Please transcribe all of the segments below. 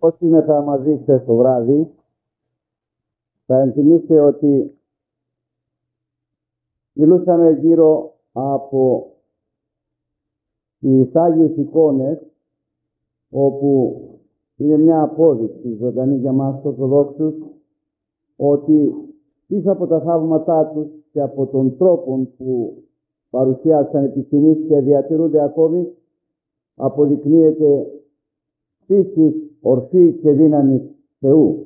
Όσοι ήμασταν μαζί χθες το βράδυ, θα ενθυμίστε ότι μιλούσαμε γύρω από τις Άγιες εικόνες, όπου είναι μια απόδειξη ζωντανή για μας τους Ορθοδόξους ότι πίσω από τα θαύματά τους και από τον τρόπο που παρουσιάσαν επί σκηνής και διατηρούνται ακόμη, αποδεικνύεται πίστης, ορθή και δύναμη Θεού.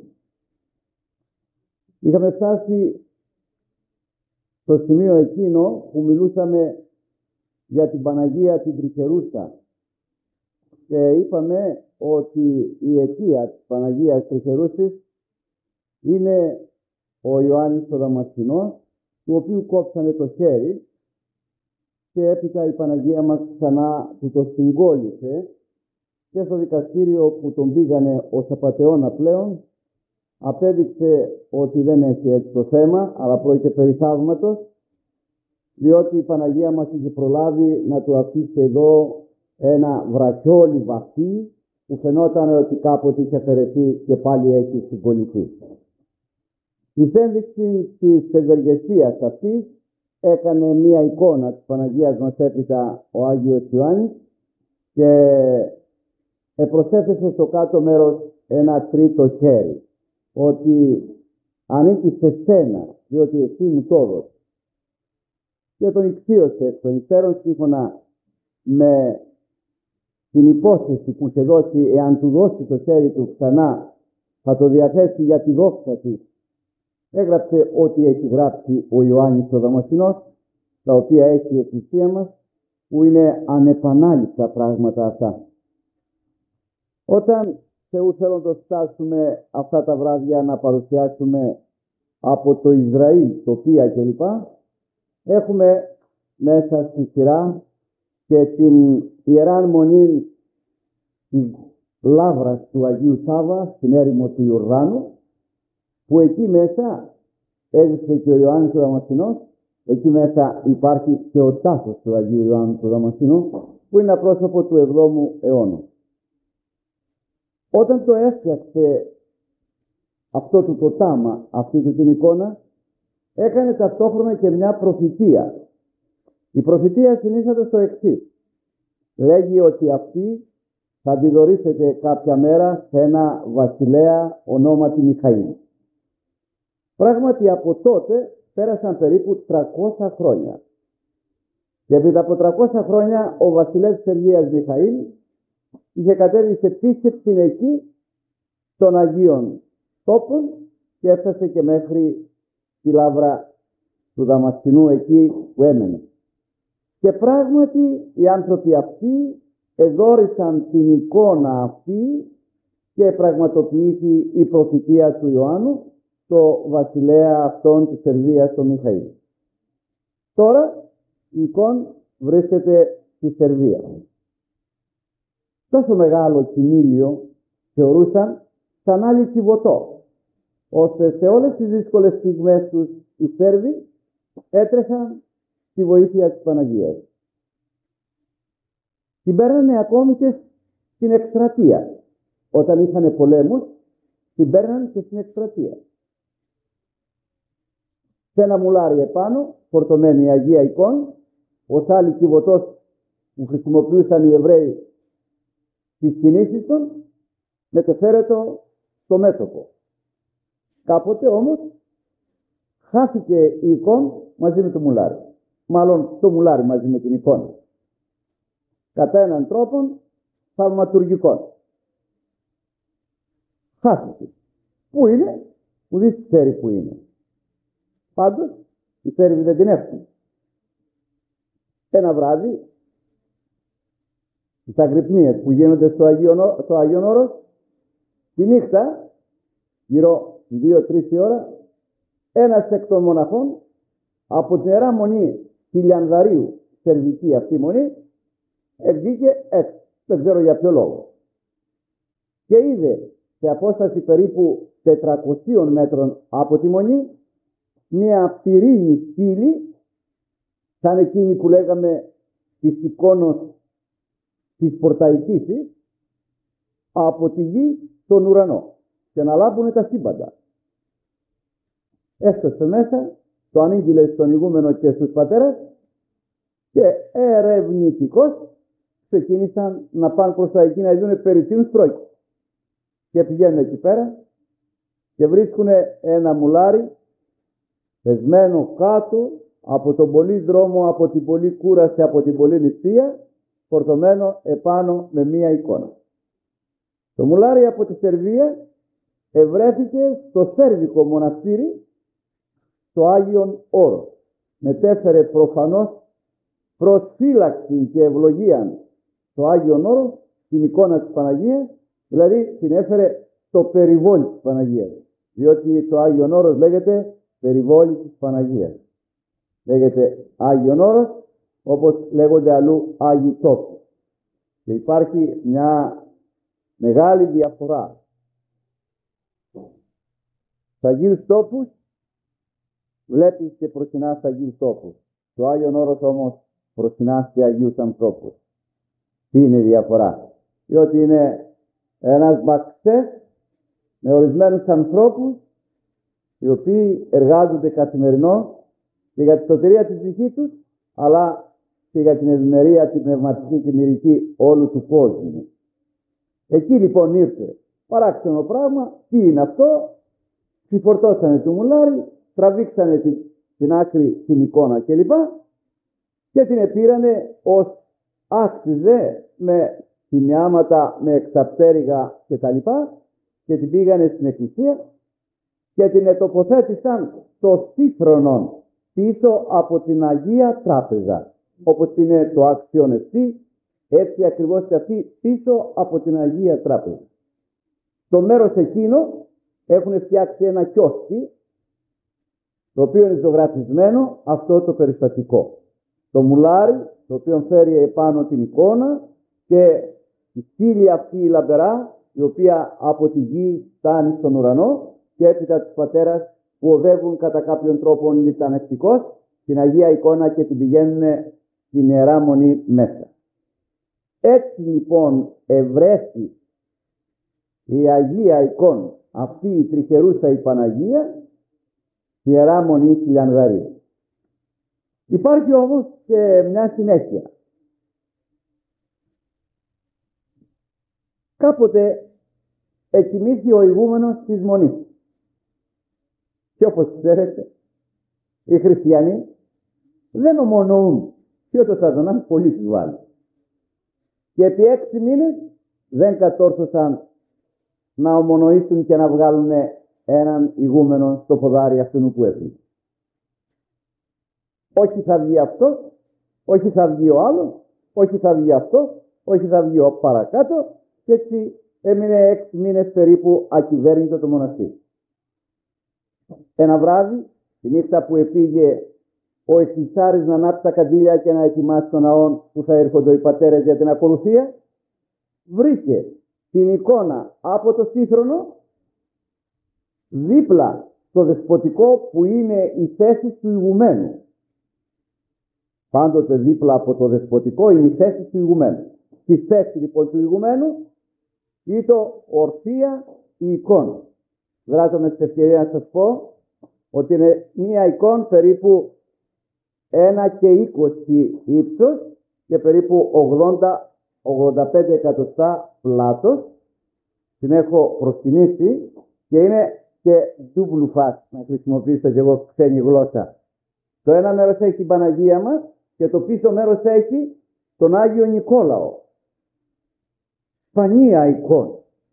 Είχαμε φτάσει στο σημείο εκείνο που μιλούσαμε για την Παναγία την Τριχερούσα και είπαμε ότι η αιτία της Παναγίας Τριχερούσης είναι ο Ιωάννης ο Δαμασκηνός, του οποίου κόψανε το χέρι και έπειτα η Παναγία μας ξανά του το συγκόλλησε και στο δικαστήριο που τον πήγανε ως απατεώνα πλέον απέδειξε ότι δεν έχει έτσι το θέμα, αλλά πρόκειται περί θαύματος, διότι η Παναγία μας είχε προλάβει να του αφήσει εδώ ένα βραχιόλι βαθύ που φαινόταν ότι κάποτε είχε αφαιρεθεί και πάλι έχει συγκολληθεί. Η ένδειξη της ευεργεσίας αυτής έκανε μία εικόνα της Παναγίας μας έπειτα ο Άγιος Ιωάννης και προσέθεσε στο κάτω μέρος ένα τρίτο χέρι, ότι ανήκει σε σένα, διότι εσύ μου το έδωσες. Και τον ηξίωσε εκ των υστέρων σύμφωνα με την υπόσχεση που είχε δώσει, εάν του δώσει το χέρι του ξανά θα το διαθέσει για τη δόξα της. Έγραψε ό,τι έχει γράψει ο Ιωάννης ο Δαμασκηνός, τα οποία έχει η Εκκλησία μας, που είναι ανεπανάληπτα πράγματα αυτά. Όταν Θεού θέλοντος φτάσουμε αυτά τα βράδια να παρουσιάσουμε από το Ισραήλ, τοπία κλπ, έχουμε μέσα στη σειρά και την Ιεράν Μονή της Λάβρας του Αγίου Σάββα στην έρημο του Ιορδάνου, που εκεί μέσα έδειξε και ο Ιωάννης ο Δαμασκηνός. Εκεί μέσα υπάρχει και ο τάφος του Αγίου Ιωάννου του Δαμασκηνού, που είναι πρόσωπο του 7ου αιώνα. Όταν το έφτιαξε αυτό το τάμα, αυτή την εικόνα, έκανε ταυτόχρονα και μια προφητεία. Η προφητεία συνίσταται στο εξής. Λέγει ότι αυτή θα αντιδωρήσετε κάποια μέρα σε ένα βασιλέα ονόματι Μιχαήλ. Πράγματι από τότε πέρασαν περίπου 300 χρόνια. Και επειδή από 300 χρόνια ο βασιλεύς της Σερβίας Μιχαήλ είχε κατέβει σε επίσκεψη εκεί των Αγίων Τόπων και έφτασε και μέχρι τη Λάβρα του Δαμασκηνού εκεί που έμενε. Και πράγματι οι άνθρωποι αυτοί εδώρησαν την εικόνα αυτή και πραγματοποιήθη η προφητεία του Ιωάννου, το βασιλέα αυτών της Σερβίας, τον Μιχαήλ. Τώρα η εικόνα βρίσκεται στη Σερβία. Τόσο μεγάλο κοιμήλιο θεωρούσαν σαν άλλη κυβωτό, ώστε σε όλες τις δύσκολες στιγμές τους οι Σέρβοι έτρεχαν στη βοήθεια της Παναγίας. Την παίρνανε ακόμη και στην εκστρατεία. Όταν είχαν πολέμους, την παίρνανε και στην εκστρατεία. Σε ένα μουλάρι επάνω, φορτωμένη η Αγία Εικόνα, ως άλλη κυβωτός που χρησιμοποιούσαν οι Εβραίοι στις κινήσεις των, μετεφέρεται στο μέτωπο. Κάποτε όμως χάθηκε η εικόνα μαζί με το μουλάρι. Μάλλον το μουλάρι μαζί με την εικόνα. Κατά έναν τρόπο θαυματουργικό. Χάθηκε. Πού είναι? Ουδής ξέρει πού είναι. Πάντως οι Σέρβοι δεν την έχουν. Ένα βράδυ τις αγρυπνίες που γίνονται στο Αγίον Όρος, τη νύχτα γύρω 2-3 η ώρα, ένας εκ των μοναχών από την Ιερά Μονή Χιλιανδαρίου, σερβική αυτή μονή, βγήκε έτσι, δεν ξέρω για ποιο λόγο, και είδε σε απόσταση περίπου 400 μέτρων από τη μονή μια πυρήνη στήλη, σαν εκείνη που λέγαμε της εικόνος της Πορταϊκής, από τη γη στον ουρανό και να λάμπουν τα σύμπαντα. Έφτασε μέσα, το ανήγγειλε στον ηγούμενο και στους πατέρες και ερευνητικώς ξεκίνησαν να πάνε προς τα εκεί να δουν περί τίνος πρόκειται. Και πηγαίνουν εκεί πέρα και βρίσκουν ένα μουλάρι πεσμένο κάτω από τον πολύ δρόμο, από την πολύ κούραση, από την πολύ νηστεία, φορτωμένο επάνω με μία εικόνα. Το μουλάρι από τη Σερβία ευρέθηκε στο Σέρβικο μοναστήρι, στο Άγιον Όρος. Μετέφερε προφανώς προσφύλαξη και ευλογία στο Άγιον Όρος, την εικόνα της Παναγίας, δηλαδή την έφερε στο περιβόλι της Παναγίας. Διότι το Άγιον Όρος λέγεται περιβόλι της Παναγίας. Λέγεται Άγιον Όρος, όπως λέγονται αλλού Άγιοι Τόποι. Και υπάρχει μια μεγάλη διαφορά. Στους Αγίους Τόπους βλέπεις και προσκυνάς Αγίους Τόπους. Το Άγιον Όρος όμως προσκυνάς και Αγίους ανθρώπους. Τι είναι η διαφορά? Διότι είναι ένας μπαξές με ορισμένους ανθρώπους οι οποίοι εργάζονται καθημερινώς και για τη σωτηρία της ψυχής τους, αλλά και για την ευημερία, την πνευματική και την υλική όλου του κόσμου. Εκεί λοιπόν ήρθε παράξενο πράγμα. Τι είναι αυτό? Συφορτώσανε το μουλάρι, τραβήξανε την άκρη, την εικόνα κλπ. Και την επήρανε ως άξιζε με σημειάματα, με εξαπτέρυγα κτλ. Και την πήγανε στην εκκλησία και την ετοποθέτησαν στο σύφρονον πίσω από την Αγία Τράπεζα. Όπως είναι το άξιον εστί, έτσι ακριβώς και αυτή πίσω από την Αγία Τράπεζα. Στο μέρος εκείνο έχουν φτιάξει ένα κιόσκι, το οποίο είναι ζωγραφισμένο αυτό το περιστατικό. Το μουλάρι, το οποίο φέρει επάνω την εικόνα και η στήλη αυτή η λαμπερά, η οποία από τη γη φτάνει στον ουρανό, και έπειτα τους πατέρας που οδεύουν κατά κάποιον τρόπο λιτανευτικός την Αγία εικόνα και την πηγαίνουν στην Ιερά Μονή μέσα. Έτσι λοιπόν ευρέθη η Αγία εικόνα, αυτή η τριχερούσα η Παναγία, στη Ιερά Μονή στη Λιανδαρία. Υπάρχει όμως και μια συνέχεια. Κάποτε εκοιμήθη ο ηγούμενος της Μονής. Και όπως ξέρετε, οι χριστιανοί δεν ομονοούν και ο Σατανάς πολύ τους βάλει. Και επί 6 μήνες δεν κατόρθωσαν να ομονοήσουν και να βγάλουν έναν ηγούμενο στο ποδάρι αυτού που έφυγε. Όχι θα βγει αυτός, όχι θα βγει ο άλλος, όχι θα βγει αυτός, όχι θα βγει ο παρακάτω, και έτσι έμεινε 6 μήνες περίπου ακυβέρνητο το μοναστήρι. Ένα βράδυ, τη νύχτα που επήγε ο εκκλησάρης να ανάψει τα καντήλια και να ετοιμάσει τον ναό που θα έρχονται οι πατέρες για την ακολουθία, βρήκε την εικόνα από το σύγχρονο δίπλα στο δεσποτικό που είναι η θέση του ηγουμένου. Πάντοτε δίπλα από το δεσποτικό είναι η θέση του ηγουμένου. Στη θέση λοιπόν του ηγουμένου ήταν ορθία η εικόνα. Δράτω με την ευκαιρία να σας πω ότι είναι μία εικόνα περίπου 1 και 20 ύψος και περίπου 80-85 εκατοστά πλάτος. Την έχω προσκυνήσει και είναι και ντούμπλου φας, να χρησιμοποιήσω και εγώ ξένη γλώσσα. Το ένα μέρος έχει την Παναγία μας και το πίσω μέρος έχει τον Άγιο Νικόλαο. Σπανία εικόνα.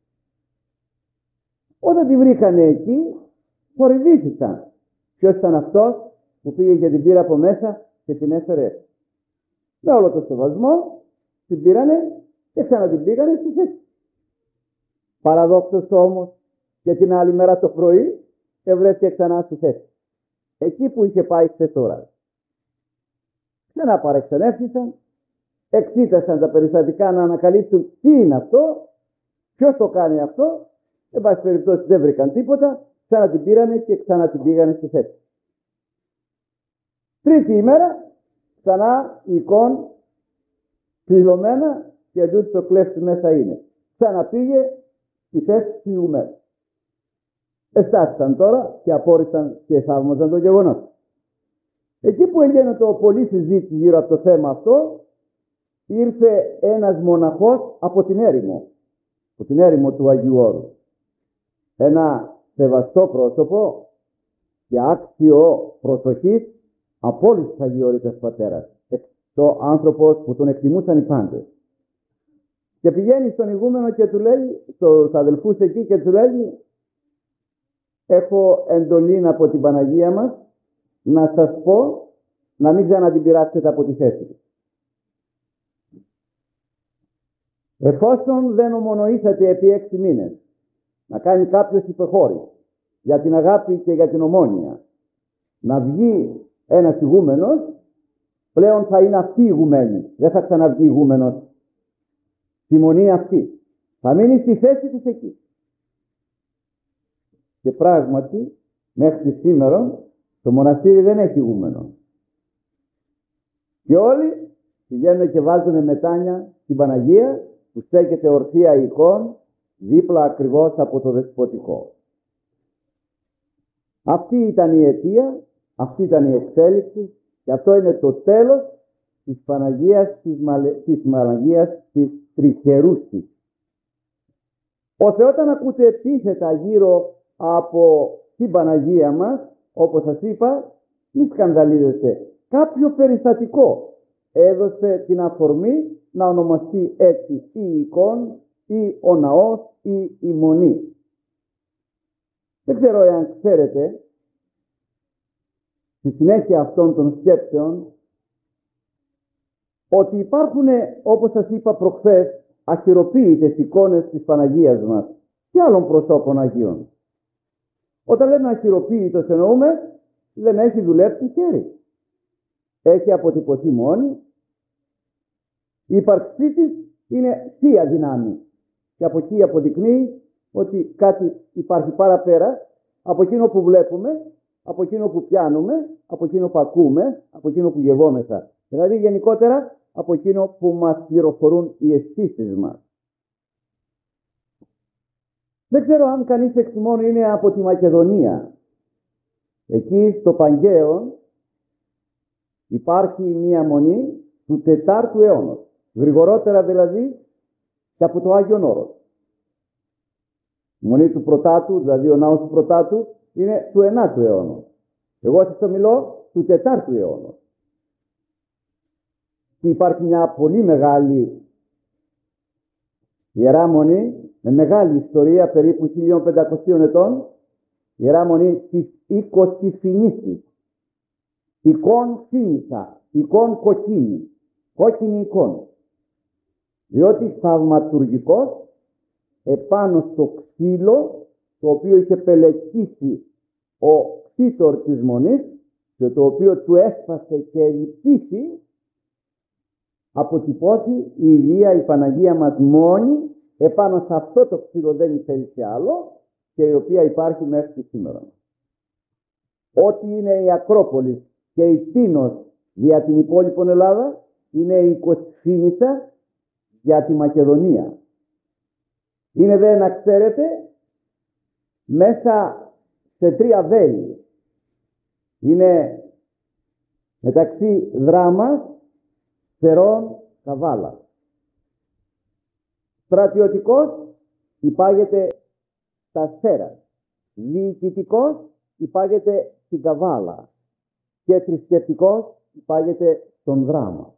Όταν τη βρήκανε εκεί, θορυβήθηκαν. Ποιος ήταν αυτός που πήγε και την πήρε από μέσα και την έφερε? Με όλο το σεβασμό, την πήρανε και ξανατην πήγανε στη θέση. Παραδόξως όμως, και την άλλη μέρα το πρωί ευρέθηκε ξανά στη θέση. Εκεί που είχε πάει χθες ώρα. Ξανά παρεξενεύτησαν, εξήτασαν τα περιστατικά να ανακαλύψουν τι είναι αυτό, ποιος το κάνει αυτό. Εν πάση περιπτώσει δεν βρήκαν τίποτα, ξανά την πήρανε και ξανά την πήγανε στη θέση. Τρίτη ημέρα, ξανά η εικόνα πληρωμένα και τούτο το κλέφτη μέσα είναι. ξαναπήγε στη θέση του ηγουμένου. Εστάθηκαν τώρα και απόρριψαν και θαύμαζαν το γεγονός. Εκεί που έγινε πολλή συζήτηση γύρω από το θέμα αυτό, ήρθε ένας μοναχός από την έρημο του Αγίου Όρους. Ένα σεβαστό πρόσωπο και άξιο προσοχής από όλους τους Αγιορείτες πατέρας. Το άνθρωπος που τον εκτιμούσαν οι πάντες. Και πηγαίνει στον ηγούμενο και του λέει, στους αδελφούς εκεί, και του λέει: έχω εντολή από την Παναγία μας να σας πω να μην ξανατην πειράξετε από τη θέση του. Εφόσον δεν ομονοήσατε επί 6 μήνες να κάνει κάποιος υπεχώρηση για την αγάπη και για την ομόνοια, να βγει ένας ηγούμενος, πλέον θα είναι αυτή η ηγουμένη. Δεν θα ξαναβγεί ηγούμενος. Τη μονή αυτή θα μείνει στη θέση της εκεί. Και πράγματι μέχρι σήμερα το μοναστήρι δεν έχει ηγούμενο. Και όλοι πηγαίνουν και βάζουν μετάνια στην Παναγία, που στέκεται ορθία εικόν δίπλα ακριβώς από το δεσποτικό. Αυτή ήταν η αιτία, αυτή ήταν η εξέλιξη, και αυτό είναι το τέλος της Παναγίας της Τριχερούστης. Όταν ακούτε επίθετα γύρω από την Παναγία μας, όπως σας είπα, μη σκανδαλίζεστε. Κάποιο περιστατικό έδωσε την αφορμή να ονομαστεί έτσι η εικόν ή ο ναός ή η μονή. Δεν ξέρω εάν ξέρετε, στη συνέχεια αυτών των σκέψεων, ότι υπάρχουν, όπως σας είπα προχθές, αχειροποίητες εικόνες της Παναγίας μας και άλλων προσώπων Αγίων. Όταν λέμε αχειροποίητος εννοούμε, δεν έχει δουλέψει χέρι. Έχει αποτυπωθεί μόνη. Η ύπαρξή της είναι θεία δυνάμει. Και από εκεί αποδεικνύει ότι κάτι υπάρχει παραπέρα από εκείνο που βλέπουμε, από εκείνο που πιάνουμε, από εκείνο που ακούμε, από εκείνο που γευόμεθα. Δηλαδή γενικότερα από εκείνο που μας πληροφορούν οι αισθήσεις μας. Δεν ξέρω αν κανείς εκτιμώνει είναι από τη Μακεδονία. Εκεί στο Παγκαίον υπάρχει μία μονή του 4ου αιώνα. Γρηγορότερα δηλαδή και από το Άγιον Όρος. Η μονή του Πρωτάτου, δηλαδή ο ναός του Πρωτάτου, είναι του 9ου αιώνα. Εγώ σας το μιλώ του 4ου αιώνα. Και υπάρχει μια πολύ μεγάλη ιερά μονή, με μεγάλη ιστορία, περίπου 1500 ετών, ιερά μονή της Οικοσυφηνήσης. Εικόν φίνησα, εικόν κοκκίνη, κόκκινη εικόν. Διότι θαυματουργικός επάνω στο ξύλο, το οποίο είχε πελεκίσει ο κτήτορ της μονής και το οποίο του έσπασε και ρηπήσει, αποτυπώσει η Ηλία, η Παναγία μας μόνη, επάνω σε αυτό το ξύλο, δεν υπήρχε άλλο, και η οποία υπάρχει μέχρι σήμερα. Ό,τι είναι η Ακρόπολη και η Τίνος για την υπόλοιπη Ελλάδα, είναι η Οικοσυφήνισσα για τη Μακεδονία. Είναι, δεν να ξέρετε, μέσα σε 3 βέλη. Είναι μεταξύ Δράμας, Θερών, Καβάλα. Στρατιωτικός υπάγεται στα Σέρα. Διοικητικός υπάγεται στην Καβάλα. Και θρησκευτικός υπάγεται στον Δράμα.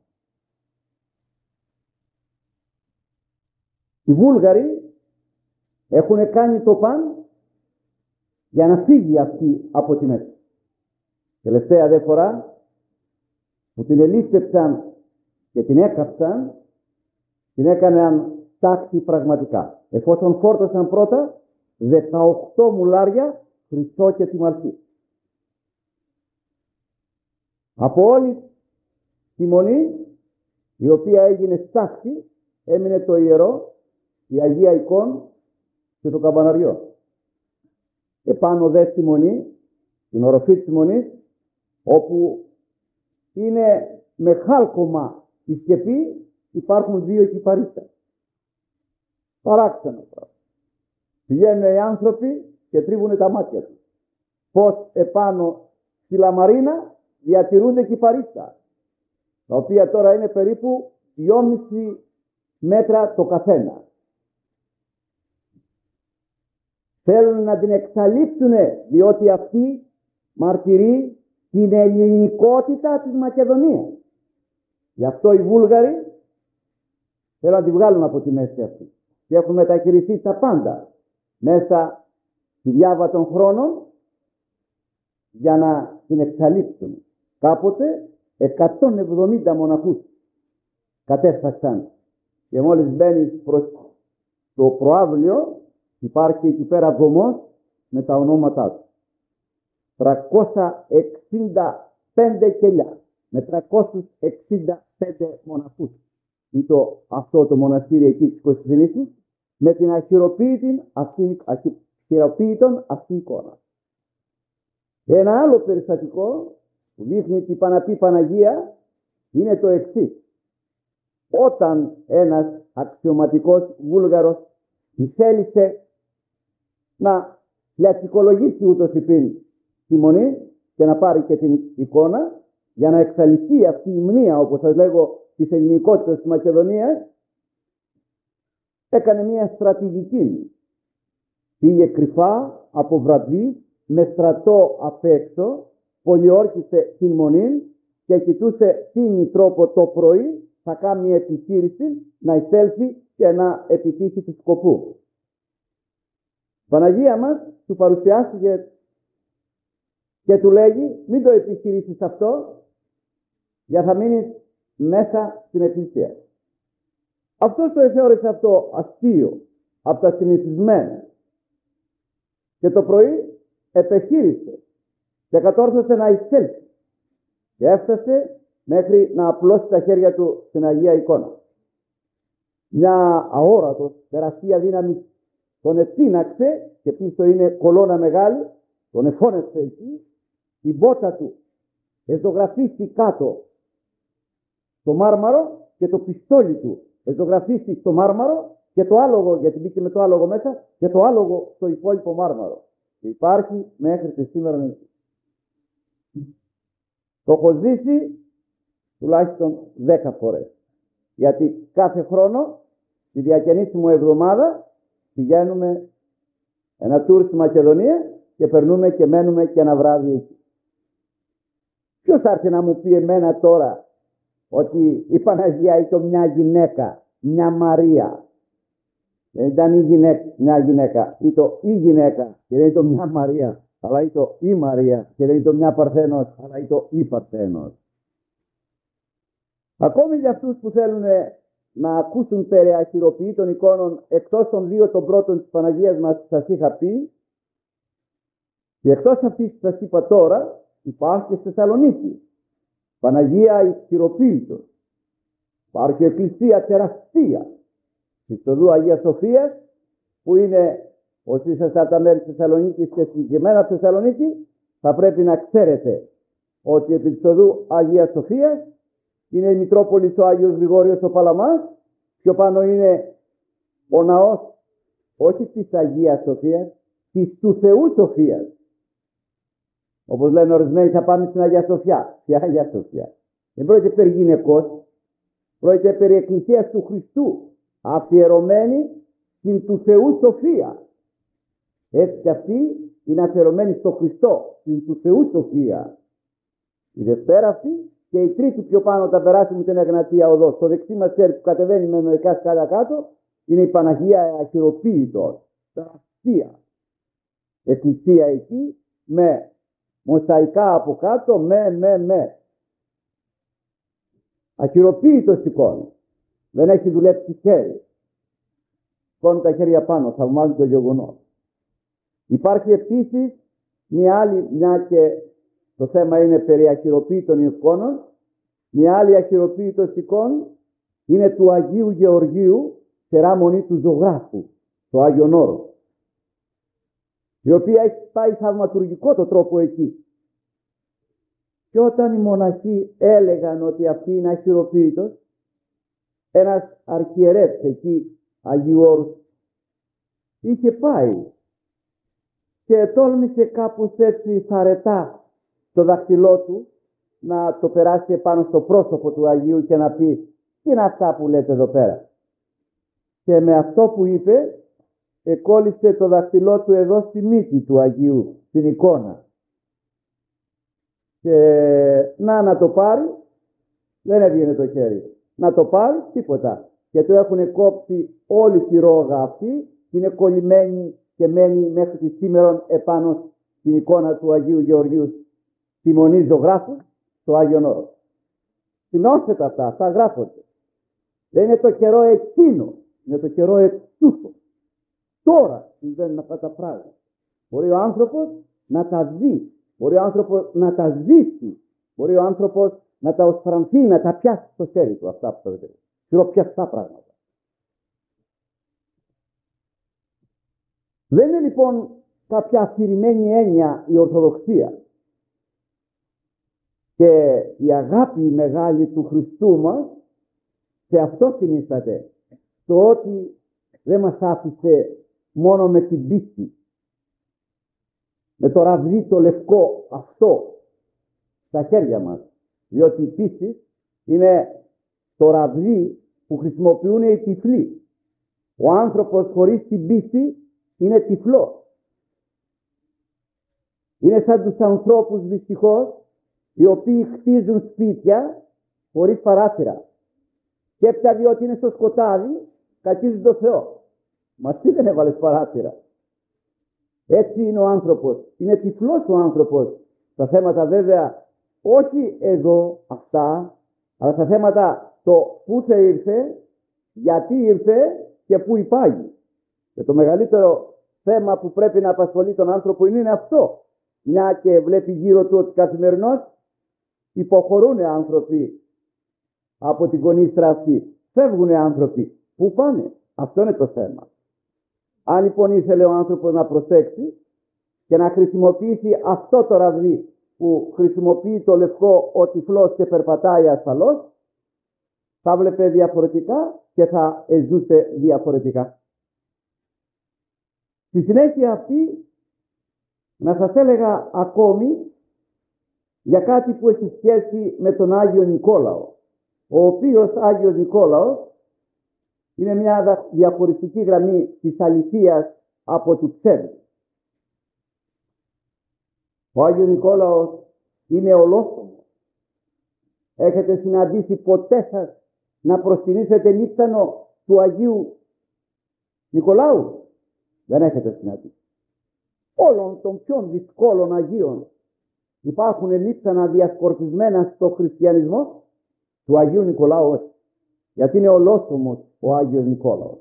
Οι Βούλγαροι έχουν κάνει το παν για να φύγει αυτή από την έτσι. Τελευταία δε φορά που την ελίστεψαν και την έκαψαν, την έκαναν τάξη πραγματικά. Εφόσον φόρτωσαν πρώτα 18 μουλάρια χρυσό και τιμαρχή. Από όλη τη μονή, η οποία έγινε στάχτη, έμεινε το ιερό, η Αγία Εικόν και το καμπαναριό. Επάνω δε στη μονή, την οροφή της μονής, όπου είναι με χάλκομα η σκεπή, υπάρχουν 2 κυπαρίστα. Παράξενο πράγμα. Πηγαίνουν οι άνθρωποι και τρίβουν τα μάτια τους. Πως επάνω στη λαμαρίνα διατηρούνται κυπαρίστα, τα οποία τώρα είναι περίπου 2,5 μέτρα το καθένα. Θέλουν να την εξαλείψουν, διότι αυτή μαρτυρεί την ελληνικότητα της Μακεδονίας. Γι' αυτό οι Βούλγαροι θέλουν να τη βγάλουν από τη μέση αυτή. Και έχουν μετακηρυθεί τα πάντα μέσα στη διάβα των χρόνων για να την εξαλείψουν. Κάποτε 170 μοναχούς κατέφτασαν και μόλις μπαίνεις προς το προάβλιο υπάρχει εκεί πέρα βωμός με τα ονόματά του. 365 κελιά με 365 μοναχούς. Ήτο αυτό το μοναστήρι εκεί της Κωνσταντινήσης με την αχειροποίητον αυτή εικόνα. Ένα άλλο περιστατικό που δείχνει τι Παναπή Παναγία είναι το εξής. Όταν ένας αξιωματικός Βούλγαρος θέλησε να λεξικολογήσει ούτως υπήν τη μονή και να πάρει και την εικόνα για να εξαλειφθεί αυτή η μνήα, όπως σας λέγω, της ελληνικότητας της Μακεδονίας, έκανε μια στρατηγική. Πήγε κρυφά από βραδύ με στρατό απ' έξω, πολιόρκησε την μονή και κοιτούσε τι τρόπο το πρωί θα κάνει μια επιχείρηση να εισέλθει και να επιτύχει του σκοπού. Η Παναγία μας του παρουσιάστηκε και του λέγει μην το επιχειρήσεις αυτό για θα μείνεις μέσα στην εκκλησία. Αυτός το θεώρησε αυτό αστείο από τα συνηθισμένα και το πρωί επεχείρησε και κατόρθωσε να εισέλθει και έφτασε μέχρι να απλώσει τα χέρια του στην Αγία Εικόνα. Μια αόρατος τεράστια δύναμη τον ετίναξε και πίσω είναι κολόνα μεγάλη, τον εφώνεσε εκεί, η μπότα του εζωγραφίστη κάτω στο μάρμαρο και το πιστόλι του εζωγραφίστη στο μάρμαρο και το άλογο, γιατί μπήκε με το άλογο μέσα, και το άλογο στο υπόλοιπο μάρμαρο. Και υπάρχει μέχρι και σήμερα. Το έχω ζήσει τουλάχιστον 10 φορές. Γιατί κάθε χρόνο, τη διακαινήσιμη εβδομάδα, πηγαίνουμε ένα τουρ στη Μακεδονία και περνούμε και μένουμε και ένα βράδυ εκεί. Ποιος θα έρθει να μου πει εμένα τώρα ότι η Παναγία ήταν μια γυναίκα, μια Μαρία? Δεν ήταν μια γυναίκα, ήταν η γυναίκα και δεν ήταν μια Μαρία, αλλά ήταν η Μαρία και δεν ήταν μια Παρθένος, αλλά ήταν η Παρθένος. Ακόμη για αυτούς που θέλουν να ακούσουν περί αχειροποιήτων εικόνων, εκτός των δύο των πρώτων της Παναγίας μας που σας είχα πει, και εκτός αυτής που σας είπα τώρα, υπάρχει και στη Θεσσαλονίκη Παναγία αχειροποίητος. Υπάρχει εκκλησία τεραστία στη Στοδού Αγίας Σοφίας, που είναι, όσοι είσαστε από τα μέρη της Θεσσαλονίκης και συγκεκριμένα από τη Θεσσαλονίκη, θα πρέπει να ξέρετε ότι επί της Στοδού Αγίας Σοφίας είναι η Μητρόπολης ο Άγιος Γρηγόριος ο Παλαμάς, πιο πάνω είναι ο ναός, όχι της Αγίας Σοφίας, της του Θεού Σοφίας. Όπως λένε ορισμένοι, θα πάμε στην Αγία Σοφιά. Ποια Αγία Σοφιά? Δεν πρόκειται περί γυναικός, πρόκειται περί εκκλησίας του Χριστού, αφιερωμένη στην του Θεού Σοφία. Έτσι και αυτή είναι αφιερωμένη στο Χριστό, στην του Θεού Σοφία. Η Δευτέρα αυτή και η τρίτη πιο πάνω, όταν περάσουμε την Εγνατία Οδό, στο δεξί μας χέρι που κατεβαίνει με μερικά σκάλια κάτω, είναι η Παναγία αχειροποίητος, τεράστια εκκλησία εκεί, με μοσαϊκά από κάτω, με. Αχειροποίητος εικόνα. Δεν έχει δουλέψει χέρι. Σηκώνει τα χέρια πάνω, θαυμάζει το γεγονός. Υπάρχει επίσης μια άλλη, μια και το θέμα είναι περί αχειροποίητων εικόνων, μια άλλη αχειροποίητος εικόν είναι του Αγίου Γεωργίου, Σερά Μονή του Ζωγράφου, στο Άγιον Όρος, η οποία έχει πάει θαυματουργικό το τρόπο εκεί. Και όταν οι μοναχοί έλεγαν ότι αυτή είναι αχειροποίητος, ένας αρχιερεύς εκεί, Αγίου Όρους, είχε πάει και τόλμησε κάπως έτσι θαρετά το δάχτυλό του να το περάσει επάνω στο πρόσωπο του Αγίου και να πει: τι είναι αυτά που λέτε εδώ πέρα? Και με αυτό που είπε εκόλλησε το δάχτυλό του εδώ στη μύτη του Αγίου, την εικόνα. Και να το πάρει, δεν έβγαινε το χέρι. Να το πάρει, τίποτα. Και του έχουν κόψει όλη τη ρόγα αυτή, είναι κολλημένη και μένει μέχρι τη σήμερα επάνω στην εικόνα του Αγίου Γεωργίου, τη Μονή Ζωγράφου, στο Άγιον Όρος. Σημειώστε αυτά γράφονται. Δεν είναι το καιρό εκείνο, είναι το καιρό ετούτο. Τώρα συμβαίνουν αυτά τα πράγματα. Μπορεί ο άνθρωπος να τα δει, μπορεί ο άνθρωπος να τα ζήσει, μπορεί ο άνθρωπος να τα οσφρανθεί, να τα πιάσει στο χέρι του αυτά που θα δει. Χειροπιαστά πράγματα. Δεν είναι λοιπόν κάποια αφηρημένη έννοια η Ορθοδοξία και η αγάπη μεγάλη του Χριστού μας σε αυτό συνίσταται, το ότι δεν μας άφησε μόνο με την πίστη, με το ραβδί το λευκό αυτό στα χέρια μας, διότι η πίστη είναι το ραβδί που χρησιμοποιούν οι τυφλοί. Ο άνθρωπος χωρίς την πίστη είναι τυφλός. Είναι σαν τους ανθρώπους δυστυχώς οι οποίοι χτίζουν σπίτια χωρίς παράθυρα. Και έπειτα διότι είναι στο σκοτάδι κακίζουν τον Θεό. Μα τι δεν έβαλες παράθυρα? Έτσι είναι ο άνθρωπος. Είναι τυφλός ο άνθρωπος. Τα θέματα βέβαια όχι εδώ αυτά, αλλά στα θέματα το πού θα ήρθε, γιατί ήρθε και πού υπάγει. Και το μεγαλύτερο θέμα που πρέπει να απασχολεί τον άνθρωπο είναι αυτό. Μια και βλέπει γύρω του ότι καθημερινώς υποχωρούν άνθρωποι από την κονίστρα αυτή. Φεύγουν άνθρωποι. Πού πάνε? Αυτό είναι το θέμα. Αν λοιπόν ήθελε ο άνθρωπος να προσέξει και να χρησιμοποιήσει αυτό το ραβδί που χρησιμοποιεί το λευκό ο τυφλός και περπατάει ασφαλώς, θα βλέπε διαφορετικά και θα ζούσε διαφορετικά. Στη συνέχεια αυτή να σας έλεγα ακόμη για κάτι που έχει σχέση με τον Άγιο Νικόλαο, ο οποίος Άγιος Νικόλαος είναι μια διαχωριστική γραμμή της αληθείας από του ψεύδου. Ο Άγιος Νικόλαος είναι ολόθωμος. Έχετε συναντήσει ποτέ σας να προσκυνήσετε λείψανο του Αγίου Νικολάου? Δεν έχετε συναντήσει. Όλων των πιο δυσκόλων Αγίων υπάρχουν λείψανα διασκορπισμένα στο χριστιανισμό, του Αγίου Νικολάου όχι. Γιατί είναι ολόθωμος ο Άγιος Νικόλαος.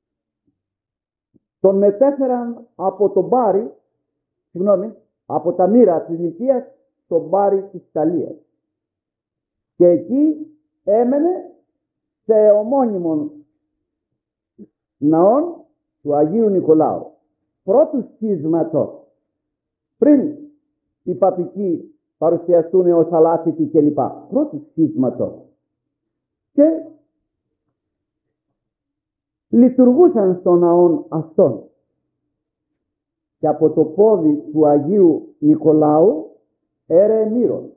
Τον μετέφεραν από τον Μπάρι, από τα μοίρα της Νικίας στον Μπάρι της Ιταλίας. Και εκεί έμενε σε ομώνυμον ναόν του Αγίου Νικολάου. Πρώτου σχίσματος, πριν οι παπικοί παρουσιαστούν ως αλάθητοι κλπ. Πρώτου σχίσματος. Και λειτουργούσαν στον ναόν αυτόν. Και από το πόδι του Αγίου Νικολάου έρεε μύρος.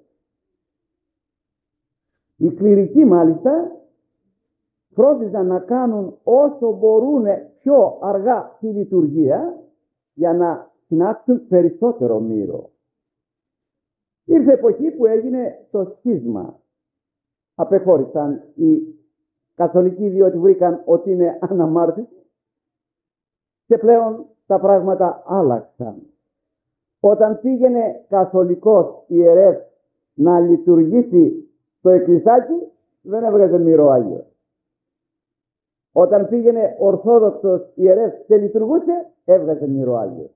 Οι κληρικοί μάλιστα φρόντιζαν να κάνουν όσο μπορούν πιο αργά τη λειτουργία για να συνάξουν περισσότερο μύρο. Ήρθε εποχή που έγινε το σχίσμα. Απεχώρησαν οι καθολικοί διότι βρήκαν ότι είναι αναμάρτητοι και πλέον τα πράγματα άλλαξαν. Όταν πήγαινε καθολικός ιερεύς να λειτουργήσει το εκκλησάκι, δεν έβγαζε μύρο Άγιο. Όταν πήγαινε ορθόδοξος ιερεύς και λειτουργούσε, έβγαζε μύρο Άγιο.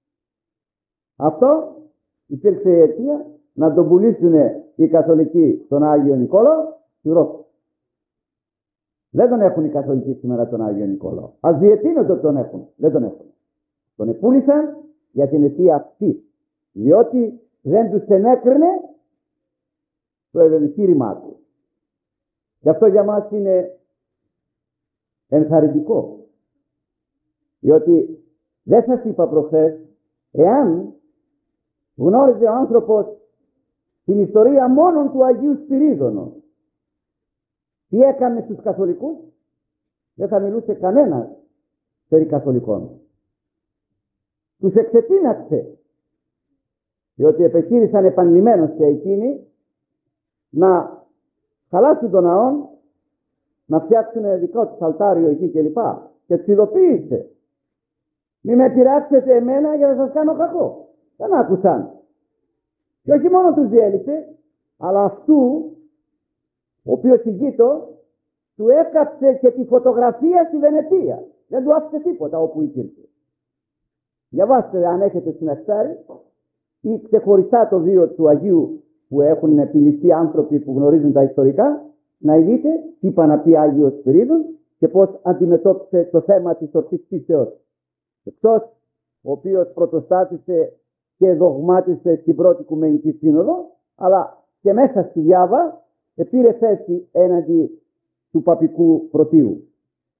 Αυτό υπήρξε η αιτία να τον πουλήσουν οι καθολικοί τον Άγιο Νικόλαο στη Ρώμη. Δεν τον έχουν οι καθολικοί σήμερα τον Άγιο Νικόλαο. Ας διετείνονται ότι τον έχουν. Δεν τον έχουν. Τον επούλησαν για την αιτία αυτή. Διότι δεν τους ενέκρινε το ευελιχείρημά του. Γι' αυτό για μας είναι ενθαρρυντικό. Διότι Δεν σας είπα προχθές, εάν γνώριζε ο άνθρωπος την ιστορία μόνον του Αγίου Σπυρίδωνος, τι έκανε στους καθολικούς, δεν θα μιλούσε κανένας περί καθολικών. Τους εξετίναξε, διότι επιχείρησαν επανειλημμένως και εκείνοι να χαλάσουν τον ναό, να φτιάξουν δικό τους αλτάριο εκεί κλπ. Και τους ειδοποίησε, μη με πειράξετε εμένα για να σας κάνω κακό. Δεν άκουσαν. Και όχι μόνο τους διέλυσε, αλλά αυτού, ο οποίος ηγείτο, του έκαψε και τη φωτογραφία στη Βενετία. Δεν του άφησε τίποτα όπου υπήρχε. Διαβάστε αν έχετε στην Εξάρη ή ξεχωριστά το βίο του Αγίου που έχουν επιληφθεί άνθρωποι που γνωρίζουν τα ιστορικά, να δείτε τι είπα να πει Άγιος Σπυρίδων και πώς αντιμετώπισε το θέμα της ορθής πίστεως. Εκτός ο οποίος πρωτοστάτησε και δογμάτισε στην πρώτη Οικουμενική Σύνοδο, αλλά και μέσα στη Διάβα επήρε θέση έναντι του παπικού πρωτείου.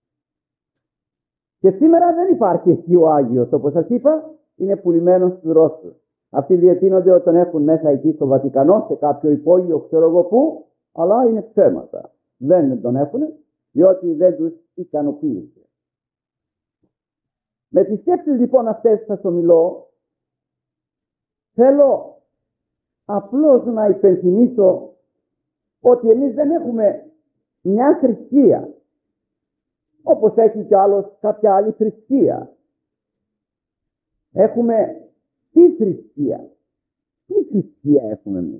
Και σήμερα δεν υπάρχει εκεί ο Άγιος, όπως σας είπα, είναι πουλημένος στους Ρώσους. Αυτοί διετείνονται όταν έχουν μέσα εκεί στο Βατικανό, σε κάποιο υπόγειο, ξέρω εγώ πού, αλλά είναι ψέματα. Δεν τον έχουν, διότι δεν τους ικανοποίησε. Με τις σκέψεις λοιπόν αυτές σας ομιλώ, θέλω απλώς να υπενθυμίσω ότι εμείς δεν έχουμε μια θρησκεία, όπως έχει κι άλλος κάποια άλλη θρησκεία. Έχουμε τι θρησκεία. Τι θρησκεία έχουμε εμείς.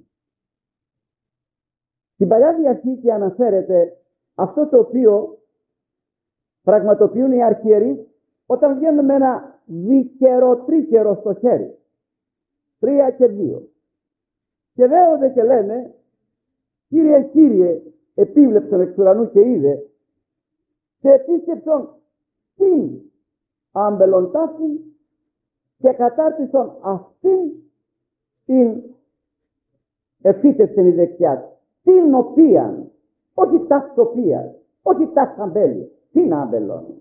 Στην Παλιά Διαθήκη αναφέρεται αυτό το οποίο πραγματοποιούν οι αρχιερείς όταν βγαίνουν με ένα τρίκαιρο στο χέρι. 3 και 2. Και δέονται και λένε, Κύριε, Κύριε, επίβλεψον εξ ουρανού και είδε, και επίσκεψον την άμπελον τάφην και κατάρτισον αυτήν την εφύτευσεν η δεξιά. Την οποίαν, όχι τας οποία, όχι τας αμπέλη, την άμπελον.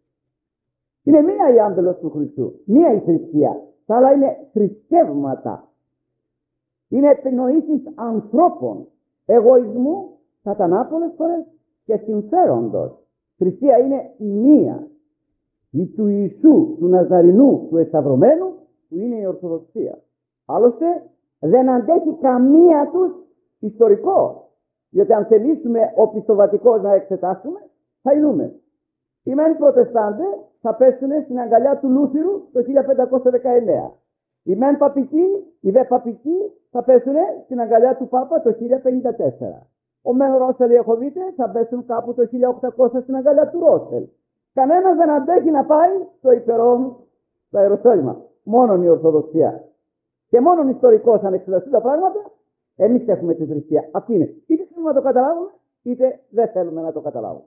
Είναι μία η άμπελος του Χριστού, μία η θρησκεία. Τα άλλα είναι θρησκεύματα. Είναι επινοήσεις ανθρώπων, εγωισμού, σατανά πολλές φορές και συμφέροντος. Θρησκεία είναι μία. Η του Ιησού, του Ναζαρινού, του Εσταυρωμένου, που είναι η Ορθοδοξία. Άλλωστε δεν αντέχει καμία τους ιστορικό. Γιατί αν θελήσουμε οπισθοβατικός να εξετάσουμε, θα ειδούμε. Οι μεν προτεστάντες θα πέσουν στην αγκαλιά του Λούθυρου το 1519. Οι μεν παπικοί, οι δε παπικοί θα πέσουν στην αγκαλιά του Πάπα το 1054. Ο μεν Ρώσελ Ιεχωβίτες θα πέσουν κάπου το 1800 στην αγκαλιά του Ρώσελ. Κανένας δεν αντέχει να πάει στο υπερόν, στο Ιεροσόλυμα. Μόνον η Ορθοδοξία. Και μόνον ιστορικός αν εξεταστούν τα πράγματα, εμείς έχουμε τη θρησκεία. Αυτή είναι. Είτε θέλουμε να το καταλάβουμε, είτε δεν θέλουμε να το καταλάβουμε.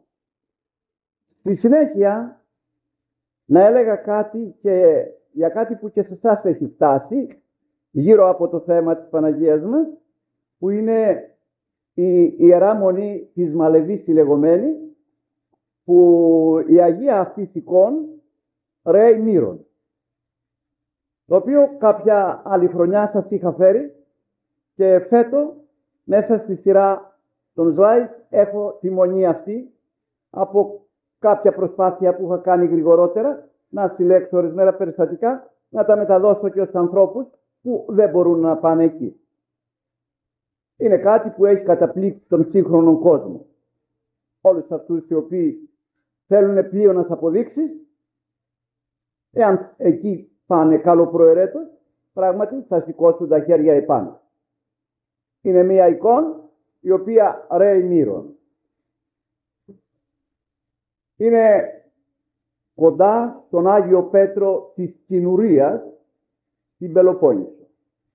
Στη συνέχεια, να έλεγα κάτι και για κάτι που και σε εσάς έχει φτάσει, γύρω από το θέμα της Παναγίας μας, που είναι η Ιερά Μονή της Μαλεβής τη λεγόμενη, που η Αγία αυτή εικόν ρέει μύρων, το οποίο κάποια άλλη χρονιά σας είχα φέρει και φέτο μέσα στη σειρά των Σλάιτ έχω τη μονή αυτή από κάποια προσπάθεια που είχα κάνει γρηγορότερα να συλλέξω ορισμένα περιστατικά, να τα μεταδώσω και στους ανθρώπους που δεν μπορούν να πάνε εκεί. Είναι κάτι που έχει καταπλήξει τον σύγχρονο κόσμο. Όλους αυτούς οι οποίοι θέλουν πλήρωνας αποδείξεις, εάν εκεί πάνε καλοπροαιρέτως, πράγματι θα σηκώσουν τα χέρια επάνω. Είναι μία εικόνα η οποία ρέει μύρων. Είναι κοντά στον Άγιο Πέτρο της Κινουρίας στην Πελοπόννησο.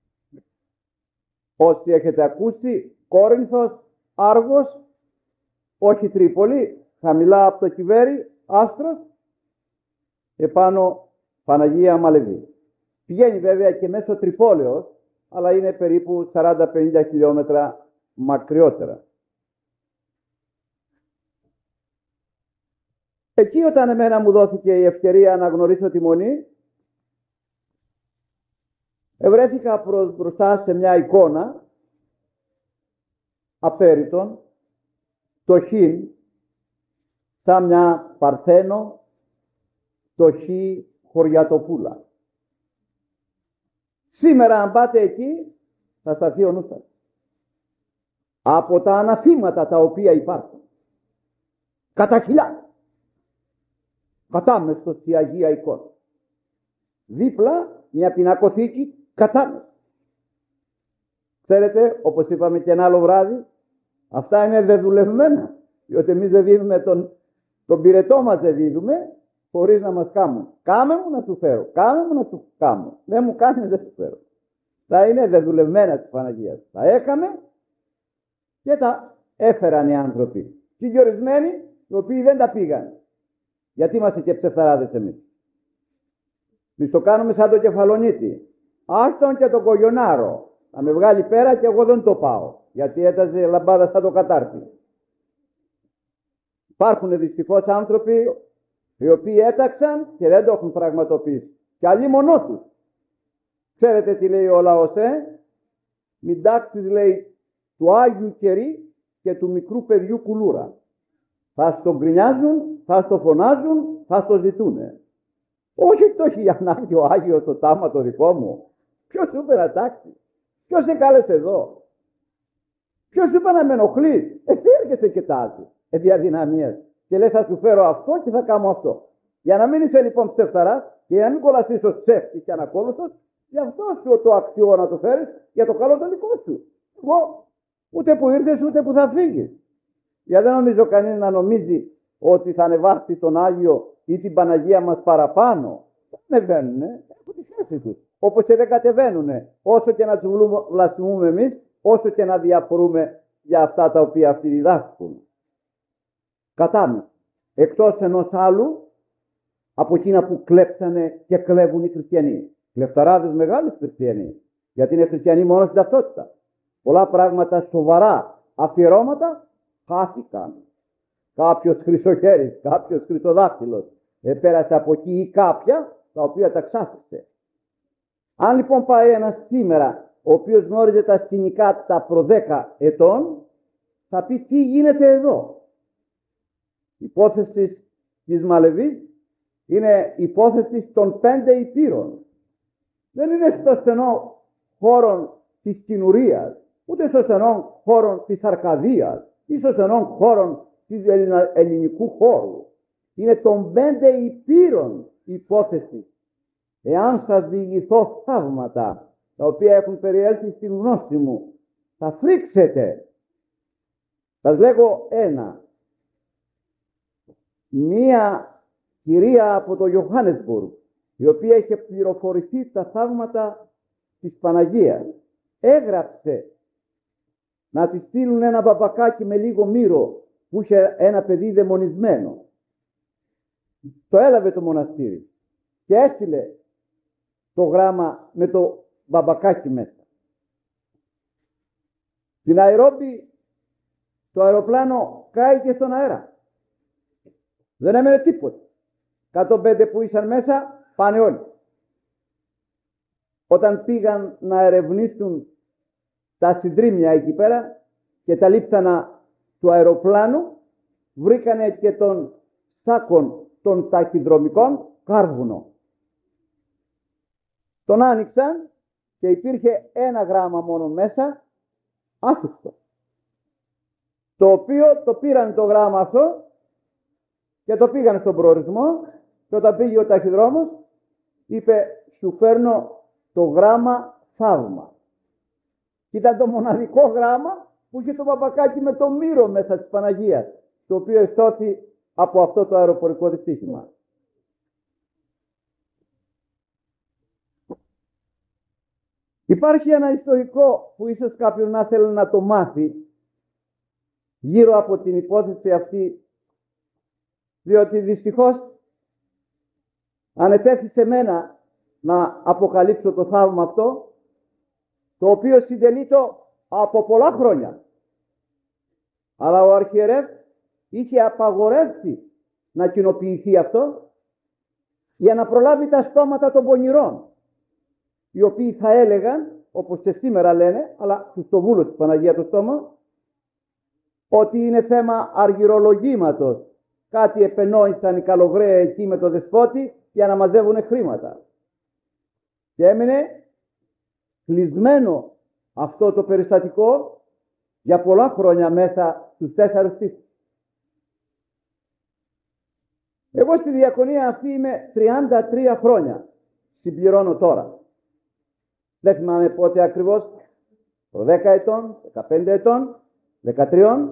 Όσοι έχετε ακούσει, Κόρινθος, Άργος, όχι Τρίπολη, χαμηλά από το Κιβέρι, Άστρος, επάνω Παναγία Μαλεβή. Πηγαίνει βέβαια και μέσω Τρυπόλεως, αλλά είναι περίπου 40-50 χιλιόμετρα μακριότερα. Εκεί όταν εμένα μου δόθηκε η ευκαιρία να γνωρίσω τη Μονή, Ευρέθηκα μπροστά σε μια εικόνα απέριτον, το χιν, σαν μια Παρθένο, το χι χωριατοπούλα. Σήμερα αν πάτε εκεί θα σταθεί ο νους σας. Από τα αναθήματα τα οποία υπάρχουν, κατά χιλιάδες, κατάμεστο στη Αγία Εικόνα. Δίπλα μια πινακοθήκη κατάμεστο. Ξέρετε, όπως είπαμε και ένα άλλο βράδυ, αυτά είναι δεδουλευμένα, διότι εμείς δεν δίνουμε τον πυρετό μας, δεν δίνουμε χωρίς να μας κάνουν. Κάμε μου να σου φέρω, κάμε μου να σου κάνω. Δεν μου κάνει, δεν σου φέρω. Τα είναι δεδουλευμένα της Παναγίας. Τα έκαμε και τα έφεραν οι άνθρωποι. Και ορισμένοι οι οποίοι δεν τα πήγαν. Γιατί είμαστε και ψευταράδες εμείς. Εμείς το κάνουμε σαν το Κεφαλονίτη. Άστον και τον Κογιονάρο. Θα με βγάλει πέρα και εγώ δεν το πάω. Γιατί έταζε λαμπάδα σαν το κατάρτι. Υπάρχουν δυστυχώς άνθρωποι οι οποίοι έταξαν και δεν το έχουν πραγματοποιήσει. Και άλλοι μονό τους. Ξέρετε τι λέει ο λαός, μην τάξεις, λέει, του Άγιου κερί και του μικρού παιδιού κουλούρα. Θα στον γκρινιάζουν, θα στο φωνάζουν, θα στο ζητούνε. Όχι το έχει ανάγκη ο Άγιος το τάμα το δικό μου. Ποιος σου είπε να τάξει? Ποιος σε κάλεσε εδώ? Ποιος σου είπε να με ενοχλείς? Εσύ έρχεσαι και τάζεις διαδυναμίες και λες θα σου φέρω αυτό και θα κάνω αυτό. Για να μην είσαι λοιπόν ψεύταρας και για να μην κολλαστείς ως ψεύτης και ανακόλουθος, γι' αυτό σου το αξιό να το φέρεις για το καλό το δικό σου. Εγώ ούτε που ήρθες ούτε που θα φύγεις. Γιατί δεν νομίζω κανείς να νομίζει ότι θα ανεβάσει τον Άγιο ή την Παναγία μας παραπάνω. Δεν ανεβαίνουνε, έχουν τη θέση τους. Όπως και δεν κατεβαίνουνε, όσο και να τους βλασφημούμε εμείς, όσο και να διαφορούμε για αυτά τα οποία αυτοί διδάσκουν. Κατά εκτός ενός άλλου, από εκείνα που κλέψανε και κλέβουν οι χριστιανοί. Κλεφταράδες μεγάλοι χριστιανοί, γιατί είναι χριστιανοί μόνο στην ταυτότητα. Πολλά πράγματα σοβαρά αφιερώματα χάθηκαν. Κάποιος χρυσοχέρης, κάποιος χρυσοδάχτυλος πέρασε από εκεί ή κάποια τα οποία τα ξάφησε. Αν λοιπόν πάει ένας σήμερα ο οποίος γνώριζε τα σκηνικά τα προ 10 ετών, θα πει τι γίνεται εδώ. Η υπόθεση της Μαλεβής είναι υπόθεση των 5 υπήρων. Δεν είναι στο στενό χώρο της κοινουρίας, ούτε στο στενό χώρο της Αρκαδίας ή στο στενό χώρο της ελληνικού χώρου. Είναι των 5 υπήρων υπόθεση. Εάν σας διηγηθώ θαύματα τα οποία έχουν περιέλθει στην γνώση μου, θα φρίξετε. Σας λέγω ένα. Μία κυρία από το Johannesburg, η οποία είχε πληροφορηθεί τα θαύματα της Παναγίας, έγραψε να της στείλουν ένα μπαμπακάκι με λίγο μύρο που είχε ένα παιδί δαιμονισμένο. Το έλαβε το μοναστήρι και έστειλε το γράμμα με το μπαμπακάκι μέσα. Στην Ναϊρόμπι το αεροπλάνο κάηκε στον αέρα. Δεν έμενε τίποτα. 105 που ήσαν μέσα πάνε όλοι. Όταν πήγαν να ερευνήσουν τα συντρίμμια εκεί πέρα και τα λείψανα του αεροπλάνου, βρήκανε και των σάκων των ταχυδρομικών κάρβουνο. Τον άνοιξαν και υπήρχε ένα γράμμα μόνο μέσα, άσυστο. Το οποίο το πήραν το γράμμα αυτό και το πήγαν στον προορισμό και όταν πήγε ο ταχυδρόμος είπε σου φέρνω το γράμμα θαύμα. Και ήταν το μοναδικό γράμμα που είχε το μπαμπακάκι με το μύρο μέσα της Παναγίας, το οποίο εσώθη από αυτό το αεροπορικό δυστύχημα. Υπάρχει ένα ιστορικό που ίσως κάποιος να θέλει να το μάθει γύρω από την υπόθεση αυτή, διότι δυστυχώς ανετέθη σε μένα να αποκαλύψω το θαύμα αυτό, το οποίο συντελείται από πολλά χρόνια. Αλλά ο αρχιερεύς είχε απαγορεύσει να κοινοποιηθεί αυτό για να προλάβει τα στόματα των πονηρών, οι οποίοι θα έλεγαν, όπως και σήμερα λένε, αλλά τους το βούλω της Παναγία το στόμα, ότι είναι θέμα αργυρολογήματος. Κάτι επενόησαν οι καλογραίοι εκεί με το δεσπότη για να μαζεύουν χρήματα. Και έμεινε κλεισμένο αυτό το περιστατικό για πολλά χρόνια μέσα στους 4 τείχους. Εγώ στη διακονία αυτή είμαι 33 χρόνια. Συμπληρώνω τώρα. Δεν θυμάμαι πότε ακριβώς. Το 10 ετών, 15 ετών, 13.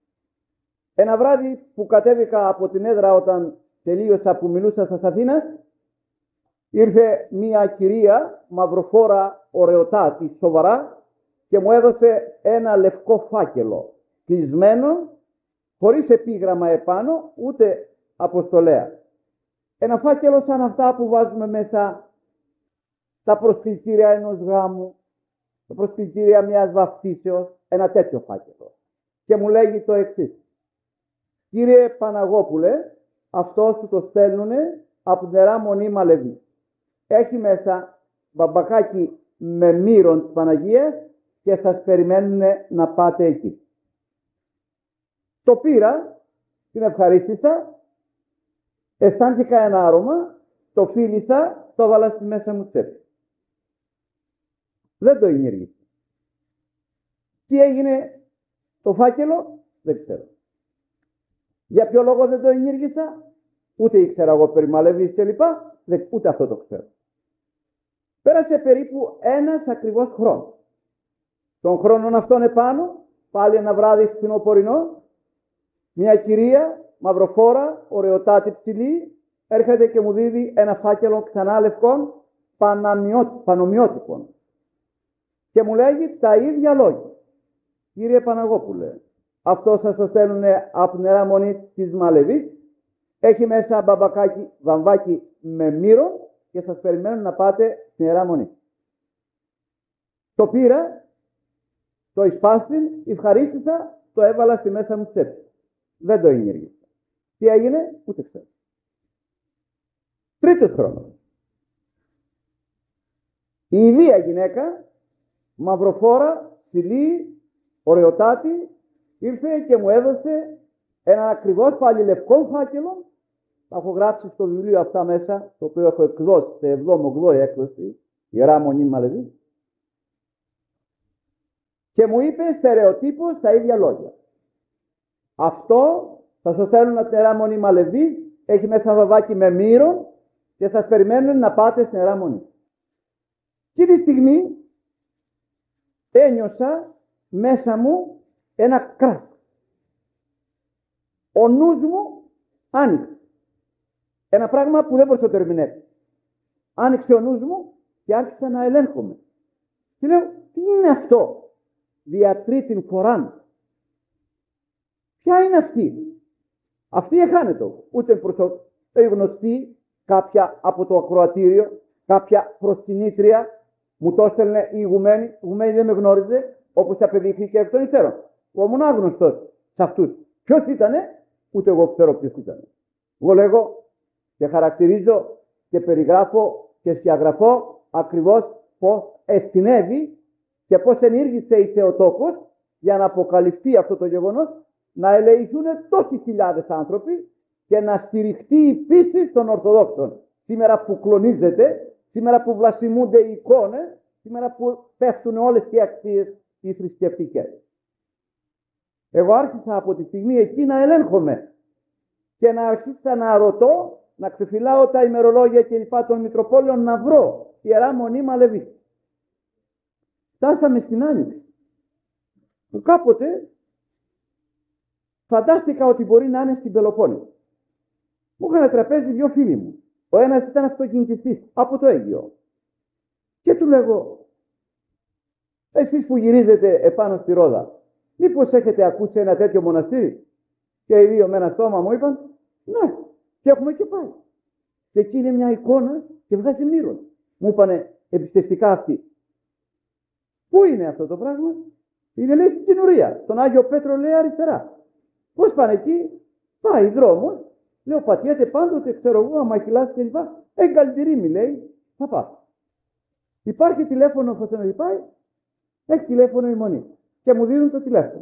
Ένα βράδυ που κατέβηκα από την έδρα όταν τελείωσα που μιλούσα στις Αθήνας, ήρθε μια κυρία μαυροφόρα, ωραιοτάτη, σοβαρά και μου έδωσε ένα λευκό φάκελο, κλεισμένο, χωρίς επίγραμμα επάνω, ούτε αποστολέα. Ένα φάκελο σαν αυτά που βάζουμε μέσα στα προσκλητήρια ενός γάμου, στα προσκλητήρια μιας βαφτίσεως, ένα τέτοιο φάκελο. Και μου λέγει το εξής: κύριε Παναγόπουλε, αυτό σου το στέλνουνε από την Ιερά Μονή Μαλεβή. Έχει μέσα μπαμπακάκι με μύρον της Παναγίας και σας περιμένουν να πάτε εκεί. Το πήρα, την ευχαρίστησα, αισθάνθηκα ένα άρωμα, το φίλησα, το έβαλα στη μέσα μου τσέπη. Δεν το ενήργησα. Τι έγινε το φάκελο, δεν ξέρω. Για ποιο λόγο δεν το ενήργησα, ούτε ήξερα εγώ περί Μαλεβής και λοιπά, ούτε αυτό το ξέρω. Πέρασε περίπου ένας ακριβώς χρόνος. Τον χρόνων αυτόν επάνω, πάλι ένα βράδυ φθινοπορεινό, μια κυρία μαυροφόρα, ωραιοτάτη ψηλή, έρχεται και μου δίδει ένα φάκελο ξανά λευκών πανομοιότυπων. Και μου λέγει τα ίδια λόγια. Κύριε Παναγόπουλε, αυτό σας το στέλνουν από την Ιερά Μονή της Μαλεβής, έχει μέσα μπαμπακάκι, βαμβάκι με μύρο και σας περιμένουν να πάτε στην Ιερά Μονή. Το πήρα, το εισπάστην, ευχαρίστησα, το έβαλα στη μέσα μου τσέπη. Δεν το ενήργησα. Τι έγινε, ούτε ξέρω. Τρίτος χρόνος. Η ίδια γυναίκα, μαυροφόρα, ψηλή, ωραιοτάτη, ήρθε και μου έδωσε ένα ακριβώς πάλι λευκό φάκελο. Τα έχω γράψει στο βιβλίο αυτά μέσα, το οποίο έχω εκδώσει σε 7η-8η έκδοση, Ιερά Μονή Μαλεβή. Και μου είπε στερεοτύπως τα ίδια λόγια. Αυτό θα σας στέλνουν από την Ιερά Μονή Μαλεβή, έχει μέσα βαβάκι με μύρον και σας περιμένουν να πάτε στην Ιερά Μονή. Και τη στιγμή ένιωσα μέσα μου ένα κράτος. Ο νους μου άνοιξε. Ένα πράγμα που δεν μπορούσα να το ερμηνεύσω. Άνοιξε ο νους μου και άρχισα να ελέγχομαι. Και λέω, τι είναι αυτό, δια τρίτην φοράν. Ποια είναι αυτή. Αυτή εχάνετο. Ούτε γνωστή κάποια από το ακροατήριο, κάποια προσκυνήτρια, μου το έστελνε η ηγουμένη. Η ηγουμένη δεν με γνώριζε, όπως απεδείχθηκε εκ των υστέρων. Εγώ ήμουν άγνωστος σε αυτούς. Ποιος ήτανε, ούτε εγώ ξέρω ποιος ήτανε. Εγώ λέγω και χαρακτηρίζω και περιγράφω και σκιαγραφώ ακριβώς πώς εστινεύει και πώς ενήργησε η Θεοτόκος για να αποκαλυφθεί αυτό το γεγονός, να ελεηθούν τόσοι χιλιάδες άνθρωποι και να στηριχτεί η πίστη των Ορθοδόξων. Σήμερα που κλονίζεται, σήμερα που βλασιμούνται οι εικόνες, σήμερα που πέφτουν όλες οι αξίες οι θρησκευτικές. Εγώ άρχισα από τη στιγμή εκεί να ελέγχομαι και να αρχίσα να ρωτώ, να ξεφυλάω τα ημερολόγια και λοιπά των Μητροπόλεων να βρω Ιερά Μονή Μαλεβή. Φτάσαμε στην Άνοιξη, που κάποτε φαντάστηκα ότι μπορεί να είναι στην Πελοπόννησο. Μου είχαν τραπέζι 2 φίλοι μου. Ο ένας ήταν αυτοκινητιστής από το Αίγυο. Και του λέγω, εσείς που γυρίζετε επάνω στη Ρόδα, μήπως έχετε ακούσει ένα τέτοιο μοναστήρι? Και οι δύο με ένα στόμα μου είπαν, ναι, και έχουμε και πάει. Και εκεί είναι μια εικόνα και βγάζει μύρον. Μου είπανε εμπιστευτικά αυτοί. Πού είναι αυτό το πράγμα? Είναι, λέει, στην Κινουρία. Τον Άγιο Πέτρο, λέει, αριστερά. Πώς πάνε εκεί? Πάει δρόμος. Λέω, πατιέται πάντοτε, ξέρω εγώ, αμαχηλάς και λοιπά. Εγκαλτηρίμη, λέει, θα πάω. Υπάρχει τηλέφωνο που θέλει να πάει, έχει τηλέφωνο η Μονή και μου δίνουν το τηλέφωνο.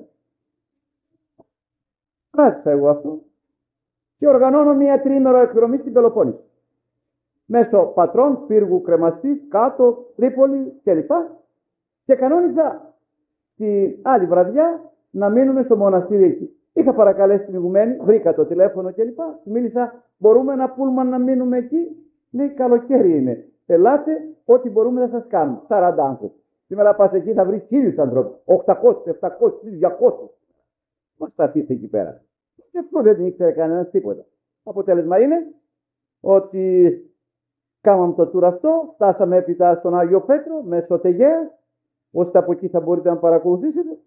Κράτησα εγώ αυτό και οργανώνω μια τριήμερο εκδρομή στην Πελοπόννησο. Μέσω Πατρών, Πύργου, Κρεμαστής, Κάτω, Τρίπολη κλπ. Και κανόνιζα την άλλη βραδιά να μείνουμε στο μοναστήρι εκεί. Είχα παρακαλέσει την ηγουμένη, βρήκα το τηλέφωνο κλπ. Μίλησα, μπορούμε ένα πούλμαν να μείνουμε εκεί? Λέει, καλοκαίρι είναι. Ελάτε, ό,τι μπορούμε να σας κάνουμε. 40 άνθρωποι. Σήμερα πας εκεί θα βρεις 1000 ανθρώπους. 800, 700, 200. Μα σταθείς εκεί πέρα. Και αυτό δεν την ήξερε κανένας τίποτα. Αποτέλεσμα είναι ότι κάναμε το tour αυτό, φτάσαμε έπειτα στον Άγιο Πέτρο, μέσω Τεγέας, ώστε από εκεί θα μπορείτε να παρακολουθήσετε.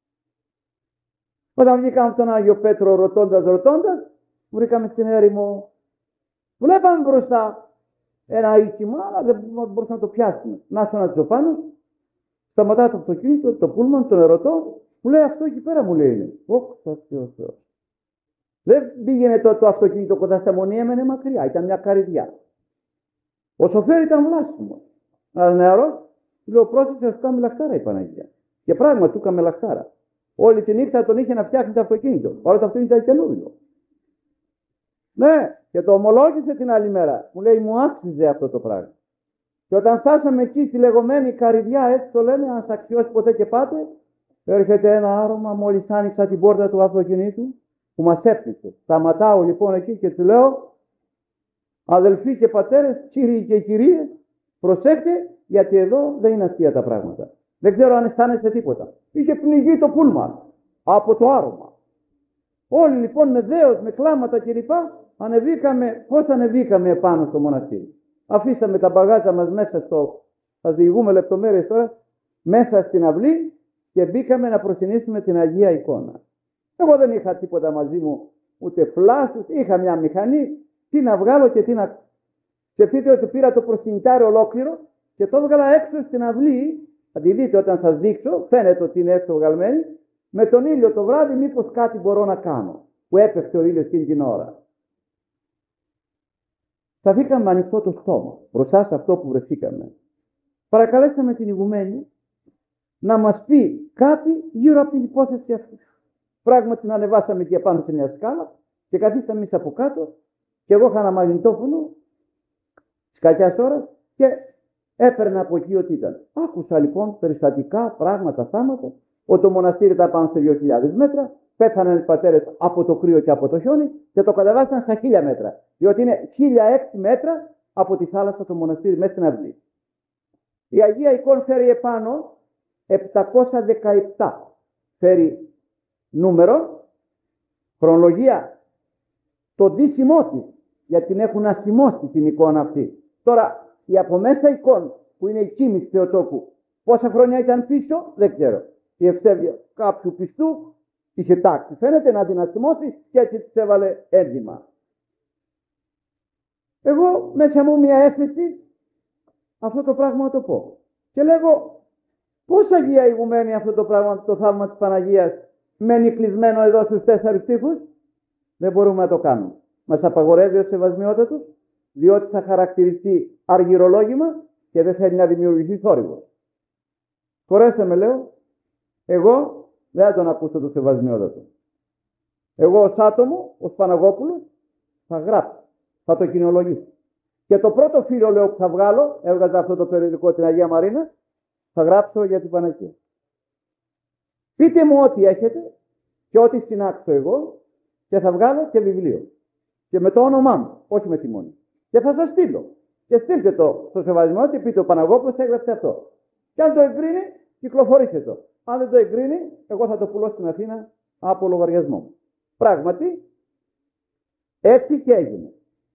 Όταν βγήκαμε στον Άγιο Πέτρο ρωτώντας, βρήκαμε στην έρημο. Βλέπαμε μπροστά ένα οίκημα, αλλά δεν μπορούσαμε να το πιάσουμε. Να είσαι ένας Τζοφάνος, σταματά το αυτοκίνητο, το πούλμαν, τον ερωτώ, μου λέει αυτό εκεί πέρα, μου λέει είναι. Θεός. Δεν πήγαινε το αυτοκίνητο κοντά στα Μονή, έμενε μακριά, ήταν μια καρυδιά. Ο σοφέρ ήταν βλάσιμο. Αλλά νεαρός, λέω πρόσεξε να σου κάνει λαχτάρα η Παναγία. Και πράγμα του έκαμε λαχτάρα. Όλη τη νύχτα τον είχε να φτιάχνει το αυτοκίνητο. Παρότι το αυτοκίνητο ήταν καινούριο. Ναι, και το ομολόγησε την άλλη μέρα. Μου λέει, μου άξιζε αυτό το πράγμα. Και όταν φτάσαμε εκεί στη λεγόμενη καρυδιά, έτσι το λένε, αν σ' αξιώσει ποτέ και πάτε, έρχεται ένα άρωμα μόλις άνοιξα την πόρτα του αυτοκινήτου που μας έπνιξε. Σταματάω λοιπόν εκεί και του λέω, αδελφοί και πατέρες, κύριοι και κυρίες, προσέχτε, γιατί εδώ δεν είναι αστεία τα πράγματα. Δεν ξέρω αν αισθάνεστε τίποτα. Είχε πνιγεί το πούλμαν από το άρωμα. Όλοι λοιπόν με δέος, με κλάματα κλπ. Ανεβήκαμε, πώς ανεβήκαμε επάνω στο μοναστήρι. Αφήσαμε τα μπαγάζα μας μέσα στο, θα διηγούμε λεπτομέρειες τώρα, μέσα στην αυλή και μπήκαμε να προσυνήσουμε την Αγία Εικόνα. Εγώ δεν είχα τίποτα μαζί μου, ούτε φλάσους, είχα μια μηχανή, τι να βγάλω και τι να... Σκεφτείτε ότι πήρα το προσκυνητάρι ολόκληρο και το έβγαλα έξω στην αυλή. Θα τη δείτε όταν σας δείξω, φαίνεται ότι είναι έξω βγαλμένη, με τον ήλιο το βράδυ μήπως κάτι μπορώ να κάνω, που έπεφτε ο ήλιος εκείνη την ώρα. Σταθήκαμε με ανοιχτό το στόμα, μπροστά σε αυτό που βρεθήκαμε. Παρακαλέσαμε την ηγουμένη να μας πει κάτι γύρω από την υπόθεση αυτή. Πράγματι την ανεβάσαμε και πάνω σε μια σκάλα και καθίσαμε εμείς από κάτω και εγώ είχα ένα μαγνητόφωνο της κακιάς ώρας και έπαιρνα από εκεί ό,τι ήταν. Άκουσα λοιπόν περιστατικά, πράγματα, θάματα, ότι το μοναστήρι ήταν πάνω σε 2.000 μέτρα, πέθαναν οι πατέρες από το κρύο και από το χιόνι και το κατεβάσαν στα 1.000 μέτρα. Διότι είναι 1.006 μέτρα από τη θάλασσα το μοναστήρι μέσα στην αυλή. Η Αγία Εικόνα φέρει επάνω 717. Φέρει νούμερο, χρονολογία, το ντύσιμό της, γιατί την έχουν ασημώσει την εικόνα αυτή. Τώρα η από μέσα εικόνα που είναι η κοίμηση Θεοτόκου, πόσα χρόνια ήταν πίσω, δεν ξέρω. Η ευσέβεια κάποιου πιστού είχε τάξει. Φαίνεται να την ασημώσει και έτσι της έβαλε ένδυμα. Εγώ μέσα μου μια έφεση αυτό το πράγμα να το πω. Και λέγω, πώς Αγία Ηγουμένη αυτό το πράγμα, το θαύμα της Παναγίας, μένει κλεισμένο εδώ στους 4 τοίχους? Δεν μπορούμε να το κάνουμε. Μας απαγορεύει ο Σεβασμιότατος, διότι θα χαρακτηριστεί αργυρολόγημα και δεν θέλει να δημιουργηθεί θόρυβος. Χωρέστε με, λέω, εγώ δεν θα τον ακούσω το Σεβασμιότατο. Εγώ ως άτομο, ως Παναγόπουλος, θα γράψω, θα το κοινολογήσω. Και το πρώτο φύλλο, λέω, που θα βγάλω, έβγαζα αυτό το περιοδικό την Αγία Μαρίνα, θα γράψω για την Παναγία. Πείτε μου ό,τι έχετε και ό,τι συνάξω εγώ και θα βγάλω και βιβλίο. Και με το όνομά μου, όχι με τιμόνι. Και θα σας στείλω. Και στείλτε το στο Σεβασμό και πείτε ο Παναγόπουλος έγραψε αυτό. Και αν το εγκρίνει, κυκλοφορήστε το. Αν δεν το εγκρίνει, εγώ θα το πουλώ στην Αθήνα από λογαριασμό μου. Πράγματι, έτσι και έγινε.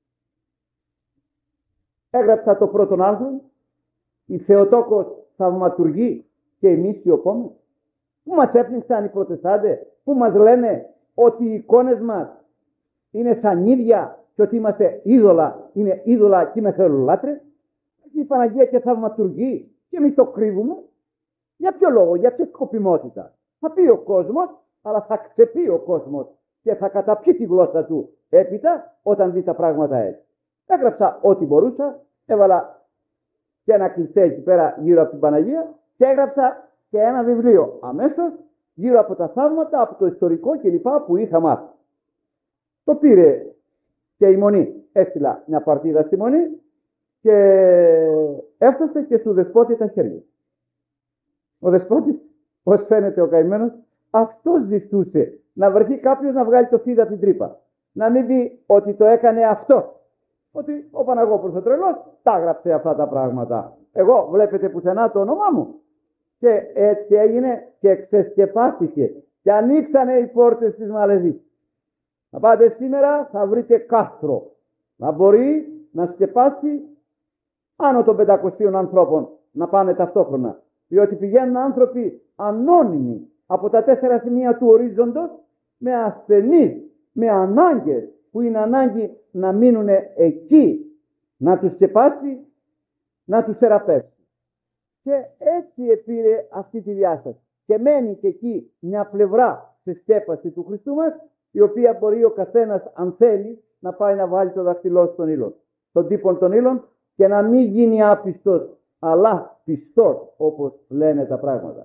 Έγραψα το πρώτο άρθρο, η Θεοτόκος θαυματουργεί και εμείς σιωπούμε. Πού μας έπνιξαν οι προτεστάντες, πού μας λένε ότι οι εικόνες μας είναι σαν ίδια και ότι είμαστε είδωλα, είναι είδωλα και είμαι θεολάτρες. Η Παναγία και θαυματουργεί και εμείς το κρύβουμε. Για ποιο λόγο, για ποια σκοπιμότητα? Θα πει ο κόσμος, αλλά θα ξεπεί ο κόσμος και θα καταπιεί τη γλώσσα του έπειτα όταν δει τα πράγματα έτσι. Έγραψα ό,τι μπορούσα, έβαλα και ένα κλειστέ εκεί πέρα γύρω από την Παναγία και έγραψα και ένα βιβλίο αμέσως γύρω από τα θαύματα, από το ιστορικό κλπ. Που είχα μάθει. Το πήρε και η Μονή. Έστειλα μια παρτίδα στη Μονή και έφτασε και του Δεσπότη τα χέρια. Ο Δεσπότης, ως φαίνεται ο καημένος, αυτός ζητούσε να βρεθεί κάποιος να βγάλει το φίδι από την τρύπα. Να μην πει ότι το έκανε αυτό. Ότι ο Παναγόπουλος ο τρελός τα έγραψε αυτά τα πράγματα. Εγώ βλέπετε πουθενά το όνομά μου. Και έτσι έγινε και ξεσκεπάστηκε. Και ανοίξανε οι πόρτες της Μαλαισίας. Να πάτε σήμερα θα βρείτε κάστρο. Να μπορεί να σκεπάσει άνω των 500 ανθρώπων να πάνε ταυτόχρονα. Διότι πηγαίνουν άνθρωποι ανώνυμοι από τα 4 σημεία του ορίζοντος με ασθενείς, με ανάγκες που είναι ανάγκη να μείνουν εκεί, να τους σκεπάσει, να τους θεραπεύσει. Και έτσι επήρε αυτή τη διάσταση. Και μένει και εκεί μια πλευρά στη σκέπαση του Χριστού μας, η οποία μπορεί ο καθένας, αν θέλει, να πάει να βάλει το δαχτυλό στον ήλον, τον τύπο των ήλων, και να μην γίνει άπιστος, αλλά πιστός, όπως λένε τα πράγματα.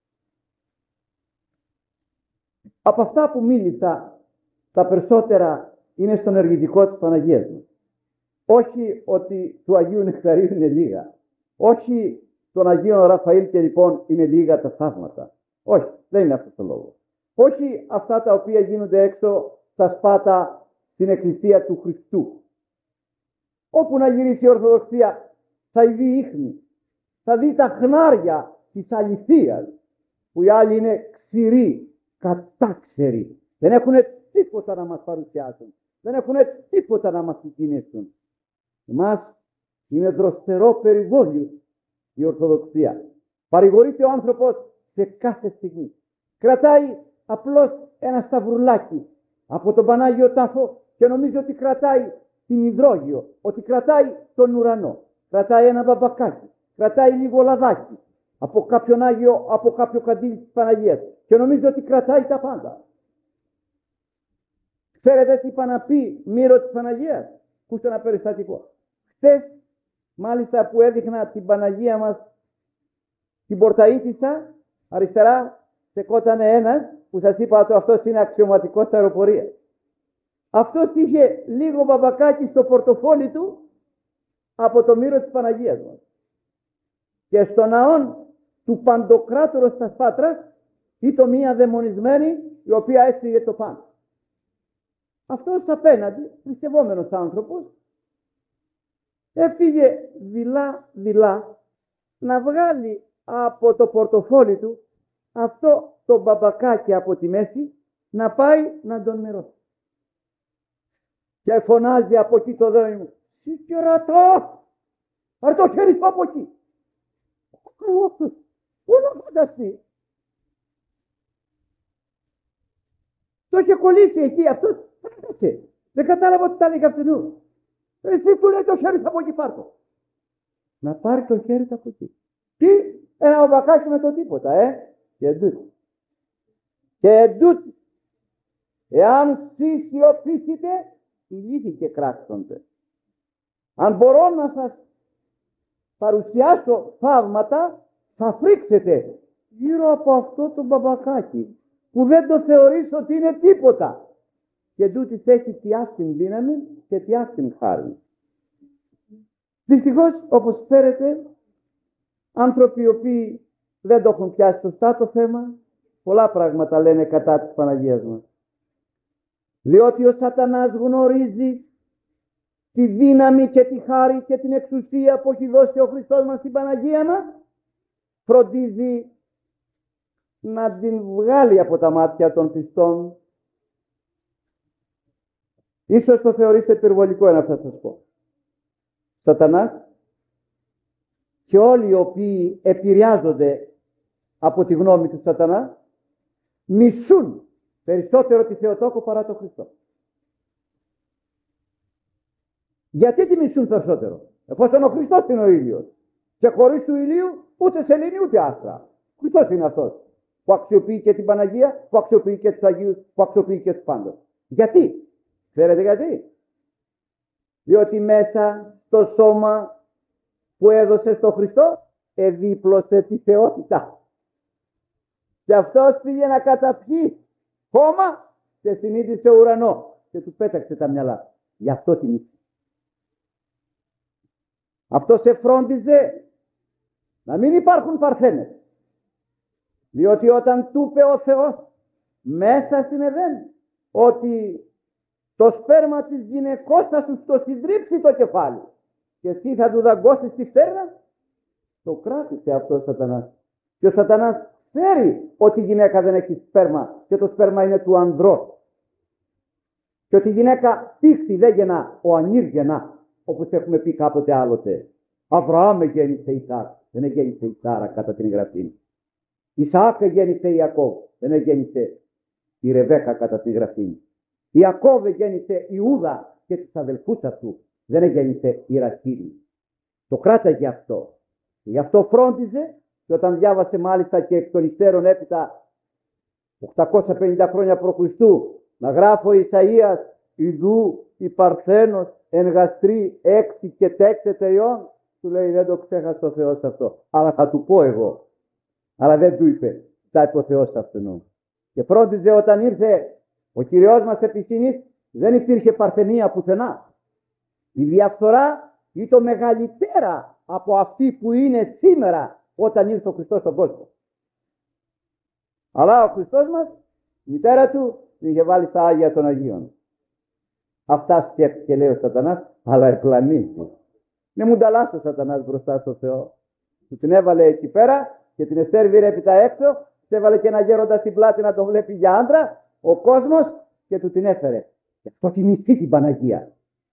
Από αυτά που μίλησα, τα περισσότερα είναι στον ενεργητικό της Παναγίας μας. Όχι ότι του Αγίου Νεκταρίου είναι λίγα. Όχι των Αγίων Ραφαήλ και λοιπόν είναι λίγα τα θαύματα. Όχι, δεν είναι αυτός ο λόγος. Όχι αυτά τα οποία γίνονται έξω στα σπάτα στην Εκκλησία του Χριστού. Όπου να γυρίσει η Ορθοδοξία θα δει ίχνη. Θα δει τα χνάρια της αληθείας, που οι άλλοι είναι ξηροί, κατάξεροι. Δεν έχουν τίποτα να μας παρουσιάσουν. Δεν έχουν τίποτα να μας συγκινήσουν. Εμάς είναι δροσερό περιβόλιο η Ορθοδοξία. Παρηγορείται ο άνθρωπος σε κάθε στιγμή. Κρατάει απλώς ένα σταυρουλάκι από τον Πανάγιο Τάφο και νομίζει ότι κρατάει την υδρόγειο, ότι κρατάει τον ουρανό. Κρατάει ένα μπαμπακάκι, κρατάει λίγο λαδάκι από κάποιον Άγιο, από κάποιο καντήλι της Παναγίας και νομίζει ότι κρατάει τα πάντα. Ξέρετε τι είπα να πει Μύρο της Παναγίας? Ακούστε ένα περιστατικό. Χθες, μάλιστα, που έδειχνα την Παναγία μας την Πορταΐτισσα, αριστερά στεκότανε ένας που σας είπα ότι αυτός είναι αξιωματικός στα αεροπορία. Αυτός είχε λίγο μπαμπακάκι στο πορτοφόλι του από το Μύρο της Παναγίας μας. Και στο ναόν του Παντοκράτορος στα Σπάτρας ήταν μία δαιμονισμένη η οποία έστειγε το πάνω. Αυτός απέναντι, θρησκευόμενος άνθρωπος, έφυγε δειλά να βγάλει από το πορτοφόλι του αυτό το μπαμπακάκι από τη μέση, να πάει να τον μοιρώσει. Και φωνάζει από εκεί το δόνι μου, «Σικερατό, πάρ' το χέρι σου από εκεί». Πού να φανταστεί? Το είχε κολλήσει εκεί, αυτός φάντασε. Δεν κατάλαβα ότι τα έλεγε αυτού. Εσύ του λέει το χέρι σου από εκεί, πάρ' το. Να πάρει το χέρι του από εκεί. Τι, ένα μπαμπακάκι με το τίποτα, Και εντούτοι. Και εντούτοι. Εάν σιωπήσετε, οι λύθοι και κράξονται. Αν μπορώ να σας παρουσιάσω θαύματα, θα φρίξετε γύρω από αυτό το μπαμπακάκι που δεν το θεωρείς ότι είναι τίποτα. Και τούτης έχει τιάστην δύναμη και τιάστην χάρη. Δυστυχώς, όπως φέρετε, άνθρωποι οι οποίοι δεν το έχουν πιάσει σωστά το θέμα, πολλά πράγματα λένε κατά της Παναγίας μας. Διότι ο Σατανάς γνωρίζει τη δύναμη και τη χάρη και την εξουσία που έχει δώσει ο Χριστός μας στην Παναγία μας, φροντίζει να την βγάλει από τα μάτια των πιστών. Ίσως το θεωρείτε υπερβολικό να θα σας πω. Σατανάς και όλοι οι οποίοι επηρεάζονται από τη γνώμη του Σατανά μισούν περισσότερο τη Θεοτόκο παρά τον Χριστό. Γιατί τη μισούν περισσότερο? Εφόσον ο Χριστός είναι ο ήλιος και χωρίς του ηλίου ούτε σελήνη ούτε άστρα. Ο Χριστός είναι αυτός που αξιοποιεί και την Παναγία, που αξιοποιεί και τους Αγίους, που αξιοποιεί και τους πάντες. Γιατί? Ξέρετε γιατί? Διότι μέσα στο σώμα που έδωσε στο Χριστό εδίπλωσε τη θεότητα. Και αυτός πήγε να καταπιεί χώμα και συνείδησε ουρανό και του πέταξε τα μυαλά. Γι' αυτό την ήθελε. Αυτό σε φρόντιζε να μην υπάρχουν παρθένες. Διότι όταν του είπε ο Θεός μέσα στην Εδέν ότι το σπέρμα της γυναικός θα σου το συντρίψει το κεφάλι και εσύ θα του δαγκώσεις τη φτέρνα, το κράτησε αυτό ο Σατανάς. Και ο Σατανάς ξέρει ότι η γυναίκα δεν έχει σπέρμα και το σπέρμα είναι του ανδρός. Και ότι η γυναίκα τύχτη δεν γεννά, ο Ανήρ γεννά, όπως έχουμε πει κάποτε άλλοτε. Αβραάμ γέννησε Ισαάκ, δεν γέννησε η Σάρα κατά την γραφή. Ισαάκ γέννησε Ιακώβ, δεν γέννησε η Ρεβέκα κατά την γραφή. Ιακώβ γέννησε Ιούδα και τους αδελφούς αυτού, δεν γέννησε η Ραχήλ. Το κράταγε αυτό. Και γι' αυτό φρόντιζε, και όταν διάβασε μάλιστα και εκ των υστέρων έπειτα 850 χρόνια π.Χ. να γράφει ο Ισαΐας «Ιδού η Παρθένος εν γαστρή 6 και τέξετε ιών», του λέει δεν το ξέχασε ο Θεός αυτό, αλλά θα του πω εγώ. Αλλά δεν του είπε, θα είπε ο Θεός αυτόν. Και φρόντιζε όταν ήρθε ο Κυριός μας επισύνης, δεν υπήρχε παρθενία πουθενά. Η διαφθορά ήταν μεγαλύτερα από αυτή που είναι σήμερα όταν ήρθε ο Χριστός στον κόσμο. Αλλά ο Χριστός μας, η μητέρα του, την είχε βάλει στα Άγια των Αγίων. Αυτά σκέφτηκε, λέει ο Σατανάς, αλλά επλανήθηκε. Δεν μου ταλάσει ο Σατανάς μπροστά στο Θεό. Του την έβαλε εκεί πέρα και την εστέρβηρε επί τα έξω, της έβαλε και ένα γέροντα στην πλάτη να τον βλέπει για άντρα, ο κόσμος, και του την έφερε. Και αυτό την μισεί την Παναγία.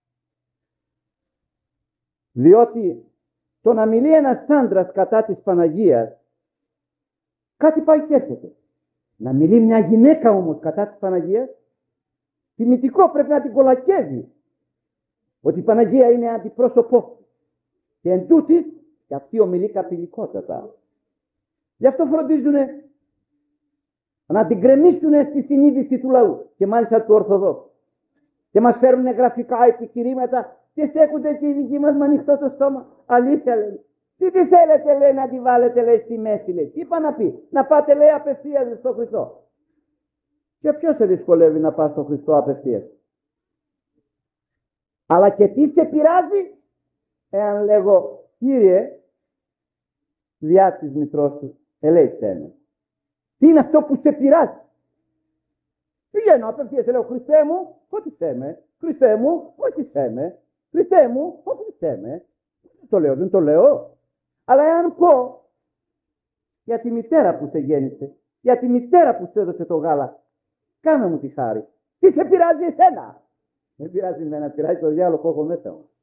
Διότι το να μιλεί ένας άντρας κατά της Παναγίας, κάτι πάει και έρχεται. Να μιλεί μια γυναίκα όμως κατά της Παναγίας, τιμητικό πρέπει να την κολακεύει. Ότι η Παναγία είναι αντιπρόσωπό. Και εν τούτης, και αυτή ομιλεί καπηλικότατα. Γι' αυτό φροντίζουν να την κρεμίσουν στη συνείδηση του λαού και μάλιστα του Ορθοδόξου. Και μας φέρουν γραφικά επιχειρήματα και στέκονται και οι δικοί μας με ανοιχτό το στόμα. Αλήθεια λένε. Τι θέλετε, λέει, να τη βάλετε, λέει, στη μέση, λέει. Τι είπα να πει? Να πάτε, λέει, απευθείας στο Χριστό. Και ποιος σε δυσκολεύει να πας στο Χριστό απευθείας? Αλλά και τι σε πειράζει εάν λέγω, Κύριε, διά της μητρός του, ελέησέ με. Τι είναι αυτό που σε πειράζει? Πηγαίνω απευθείας, λέω, Χριστέ μου, φώτισέ με. Χριστέ μου, φώτισέ με. Χριστέ μου, φώτισέ με. Δεν το λέω, δεν το λέω. Αλλά εάν πω για τη μητέρα που σε γέννησε, για τη μητέρα που σου έδωσε το γάλα, κάνε μου τη χάρη. Τι σε πειράζει εσένα? Δεν πειράζει εμένα, πειράζει το διάλογο που έχω μέσα μου.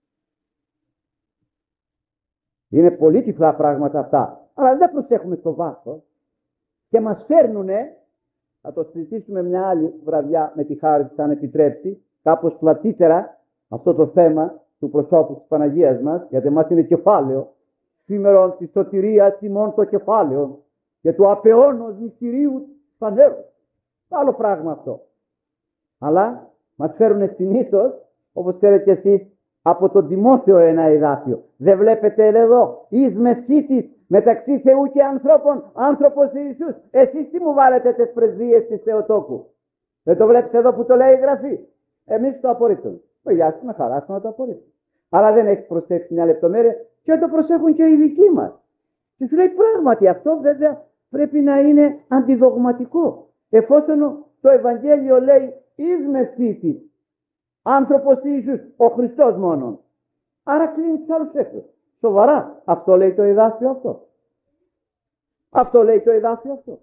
Είναι πολύ τυφλά πράγματα αυτά, αλλά δεν προσέχουμε στο βάθος και μας φέρνουνε, θα το συζητήσουμε μια άλλη βραδιά με τη χάρη που θα αν επιτρέψει, κάπως πλατύτερα αυτό το θέμα του προσώπου της Παναγίας μας, γιατί εμάς είναι κεφάλαιο, σήμερα τη σωτηρία ημών το κεφάλαιο και του απεώνος μυστηρίου φανέρου. Άλλο πράγμα αυτό. Αλλά μας φέρουν συνήθως, όπως ξέρετε κι εσείς, από τον Τιμόθεο ένα εδάφιο. Δεν βλέπετε εδώ, εις μεσίτης μεταξύ Θεού και ανθρώπων, άνθρωπος Ιησούς. Εσείς τι μου βάλετε τις πρεσβείες της Θεοτόκου? Δεν το βλέπεις εδώ που το λέει η Γραφή? Εμείς το απορρίπτουμε. Γεια με χαρά να το απορρίπτουμε. Αλλά δεν έχει προσέξει μια λεπτομέρεια και το προσέχουν και οι δικοί μας. Και σου λέει πράγματι αυτό βέβαια πρέπει να είναι αντιδογματικό. Εφόσον το Ευαγγέλιο λέει εις μεσίτης, άνθρωπος Ιησούς, ο Χριστός μόνον. Άρα κλείνει τους άλλους έξω. Σοβαρά. Αυτό λέει το εδάφιο αυτό. Αυτό λέει το εδάφιο αυτό.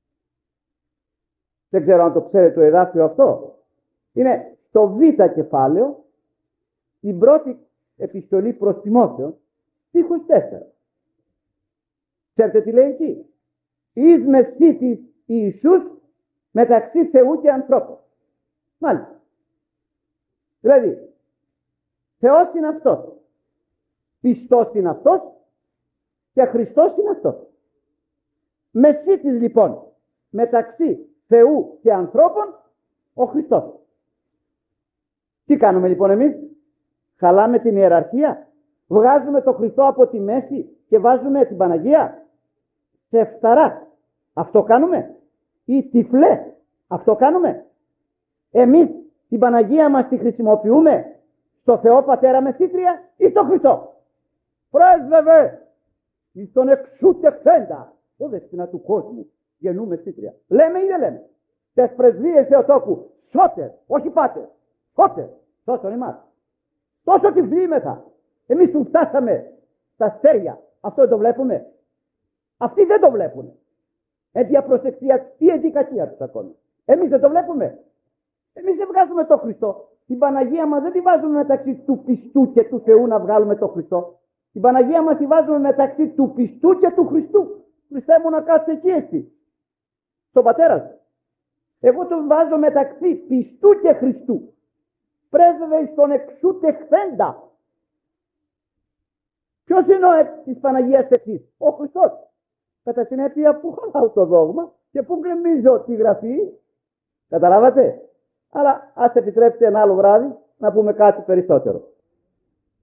Δεν ξέρω αν το ξέρετε το εδάφιο αυτό. Είναι στο Β κεφάλαιο, την πρώτη επιστολή προς Τιμόθεο, στίχος 4. Ξέρετε τι λέει εκεί? Εις μεσίτης Ιησούς μεταξύ Θεού και ανθρώπου. Μάλιστα. Δηλαδή, Θεός είναι αυτός, πιστός είναι αυτός και Χριστός είναι αυτός. Μεσίτης λοιπόν μεταξύ Θεού και ανθρώπων ο Χριστός. Τι κάνουμε λοιπόν εμείς? Χαλάμε την ιεραρχία? Βγάζουμε το Χριστό από τη μέση και βάζουμε την Παναγία σε φθαρά. Αυτό κάνουμε? Ή τυφλέ? Αυτό κάνουμε? Εμείς την Παναγία μας τη χρησιμοποιούμε στο Θεό Πατέρα μεσήτρια ή στο Χριστό? Πρέσβευε εις τον εξούτεχθέντα ο δεσποινα του κόσμου γεννού μεσήτρια. Λέμε ή δεν λέμε? Τες πρεσβείες Θεοτόκου, σώτερ, όχι πάτερ, σώτερ, σώσον εμάς. Τόσο τυφλήμεθα. Εμείς που φτάσαμε στα αστέρια, αυτό δεν το βλέπουμε? Αυτοί δεν το βλέπουν. Έτσι απροσεξία ή εντικασία τους ακόμη. Εμείς δεν το βλέπουμε. Εμείς δεν βγάζουμε το Χριστό. Την Παναγία μας δεν τη βάζουμε μεταξύ του πιστού και του Θεού να βγάλουμε το Χριστό. Την Παναγία μας τη βάζουμε μεταξύ του πιστού και του Χριστού. Χριστέ μου, να κάτσε εκεί εσύ, στον πατέρα σου. Εγώ τον βάζω μεταξύ πιστού και Χριστού. Πρέσβευε στον εξούτεχθέντα. Ποιος είναι ο της Παναγίας εξής? Ο Χριστός. Κατά συνέπεια, που χαλάω το δόγμα και που γκρεμίζω τη Γραφή. Καταλάβατε? Αλλά ας επιτρέψετε ένα άλλο βράδυ να πούμε κάτι περισσότερο.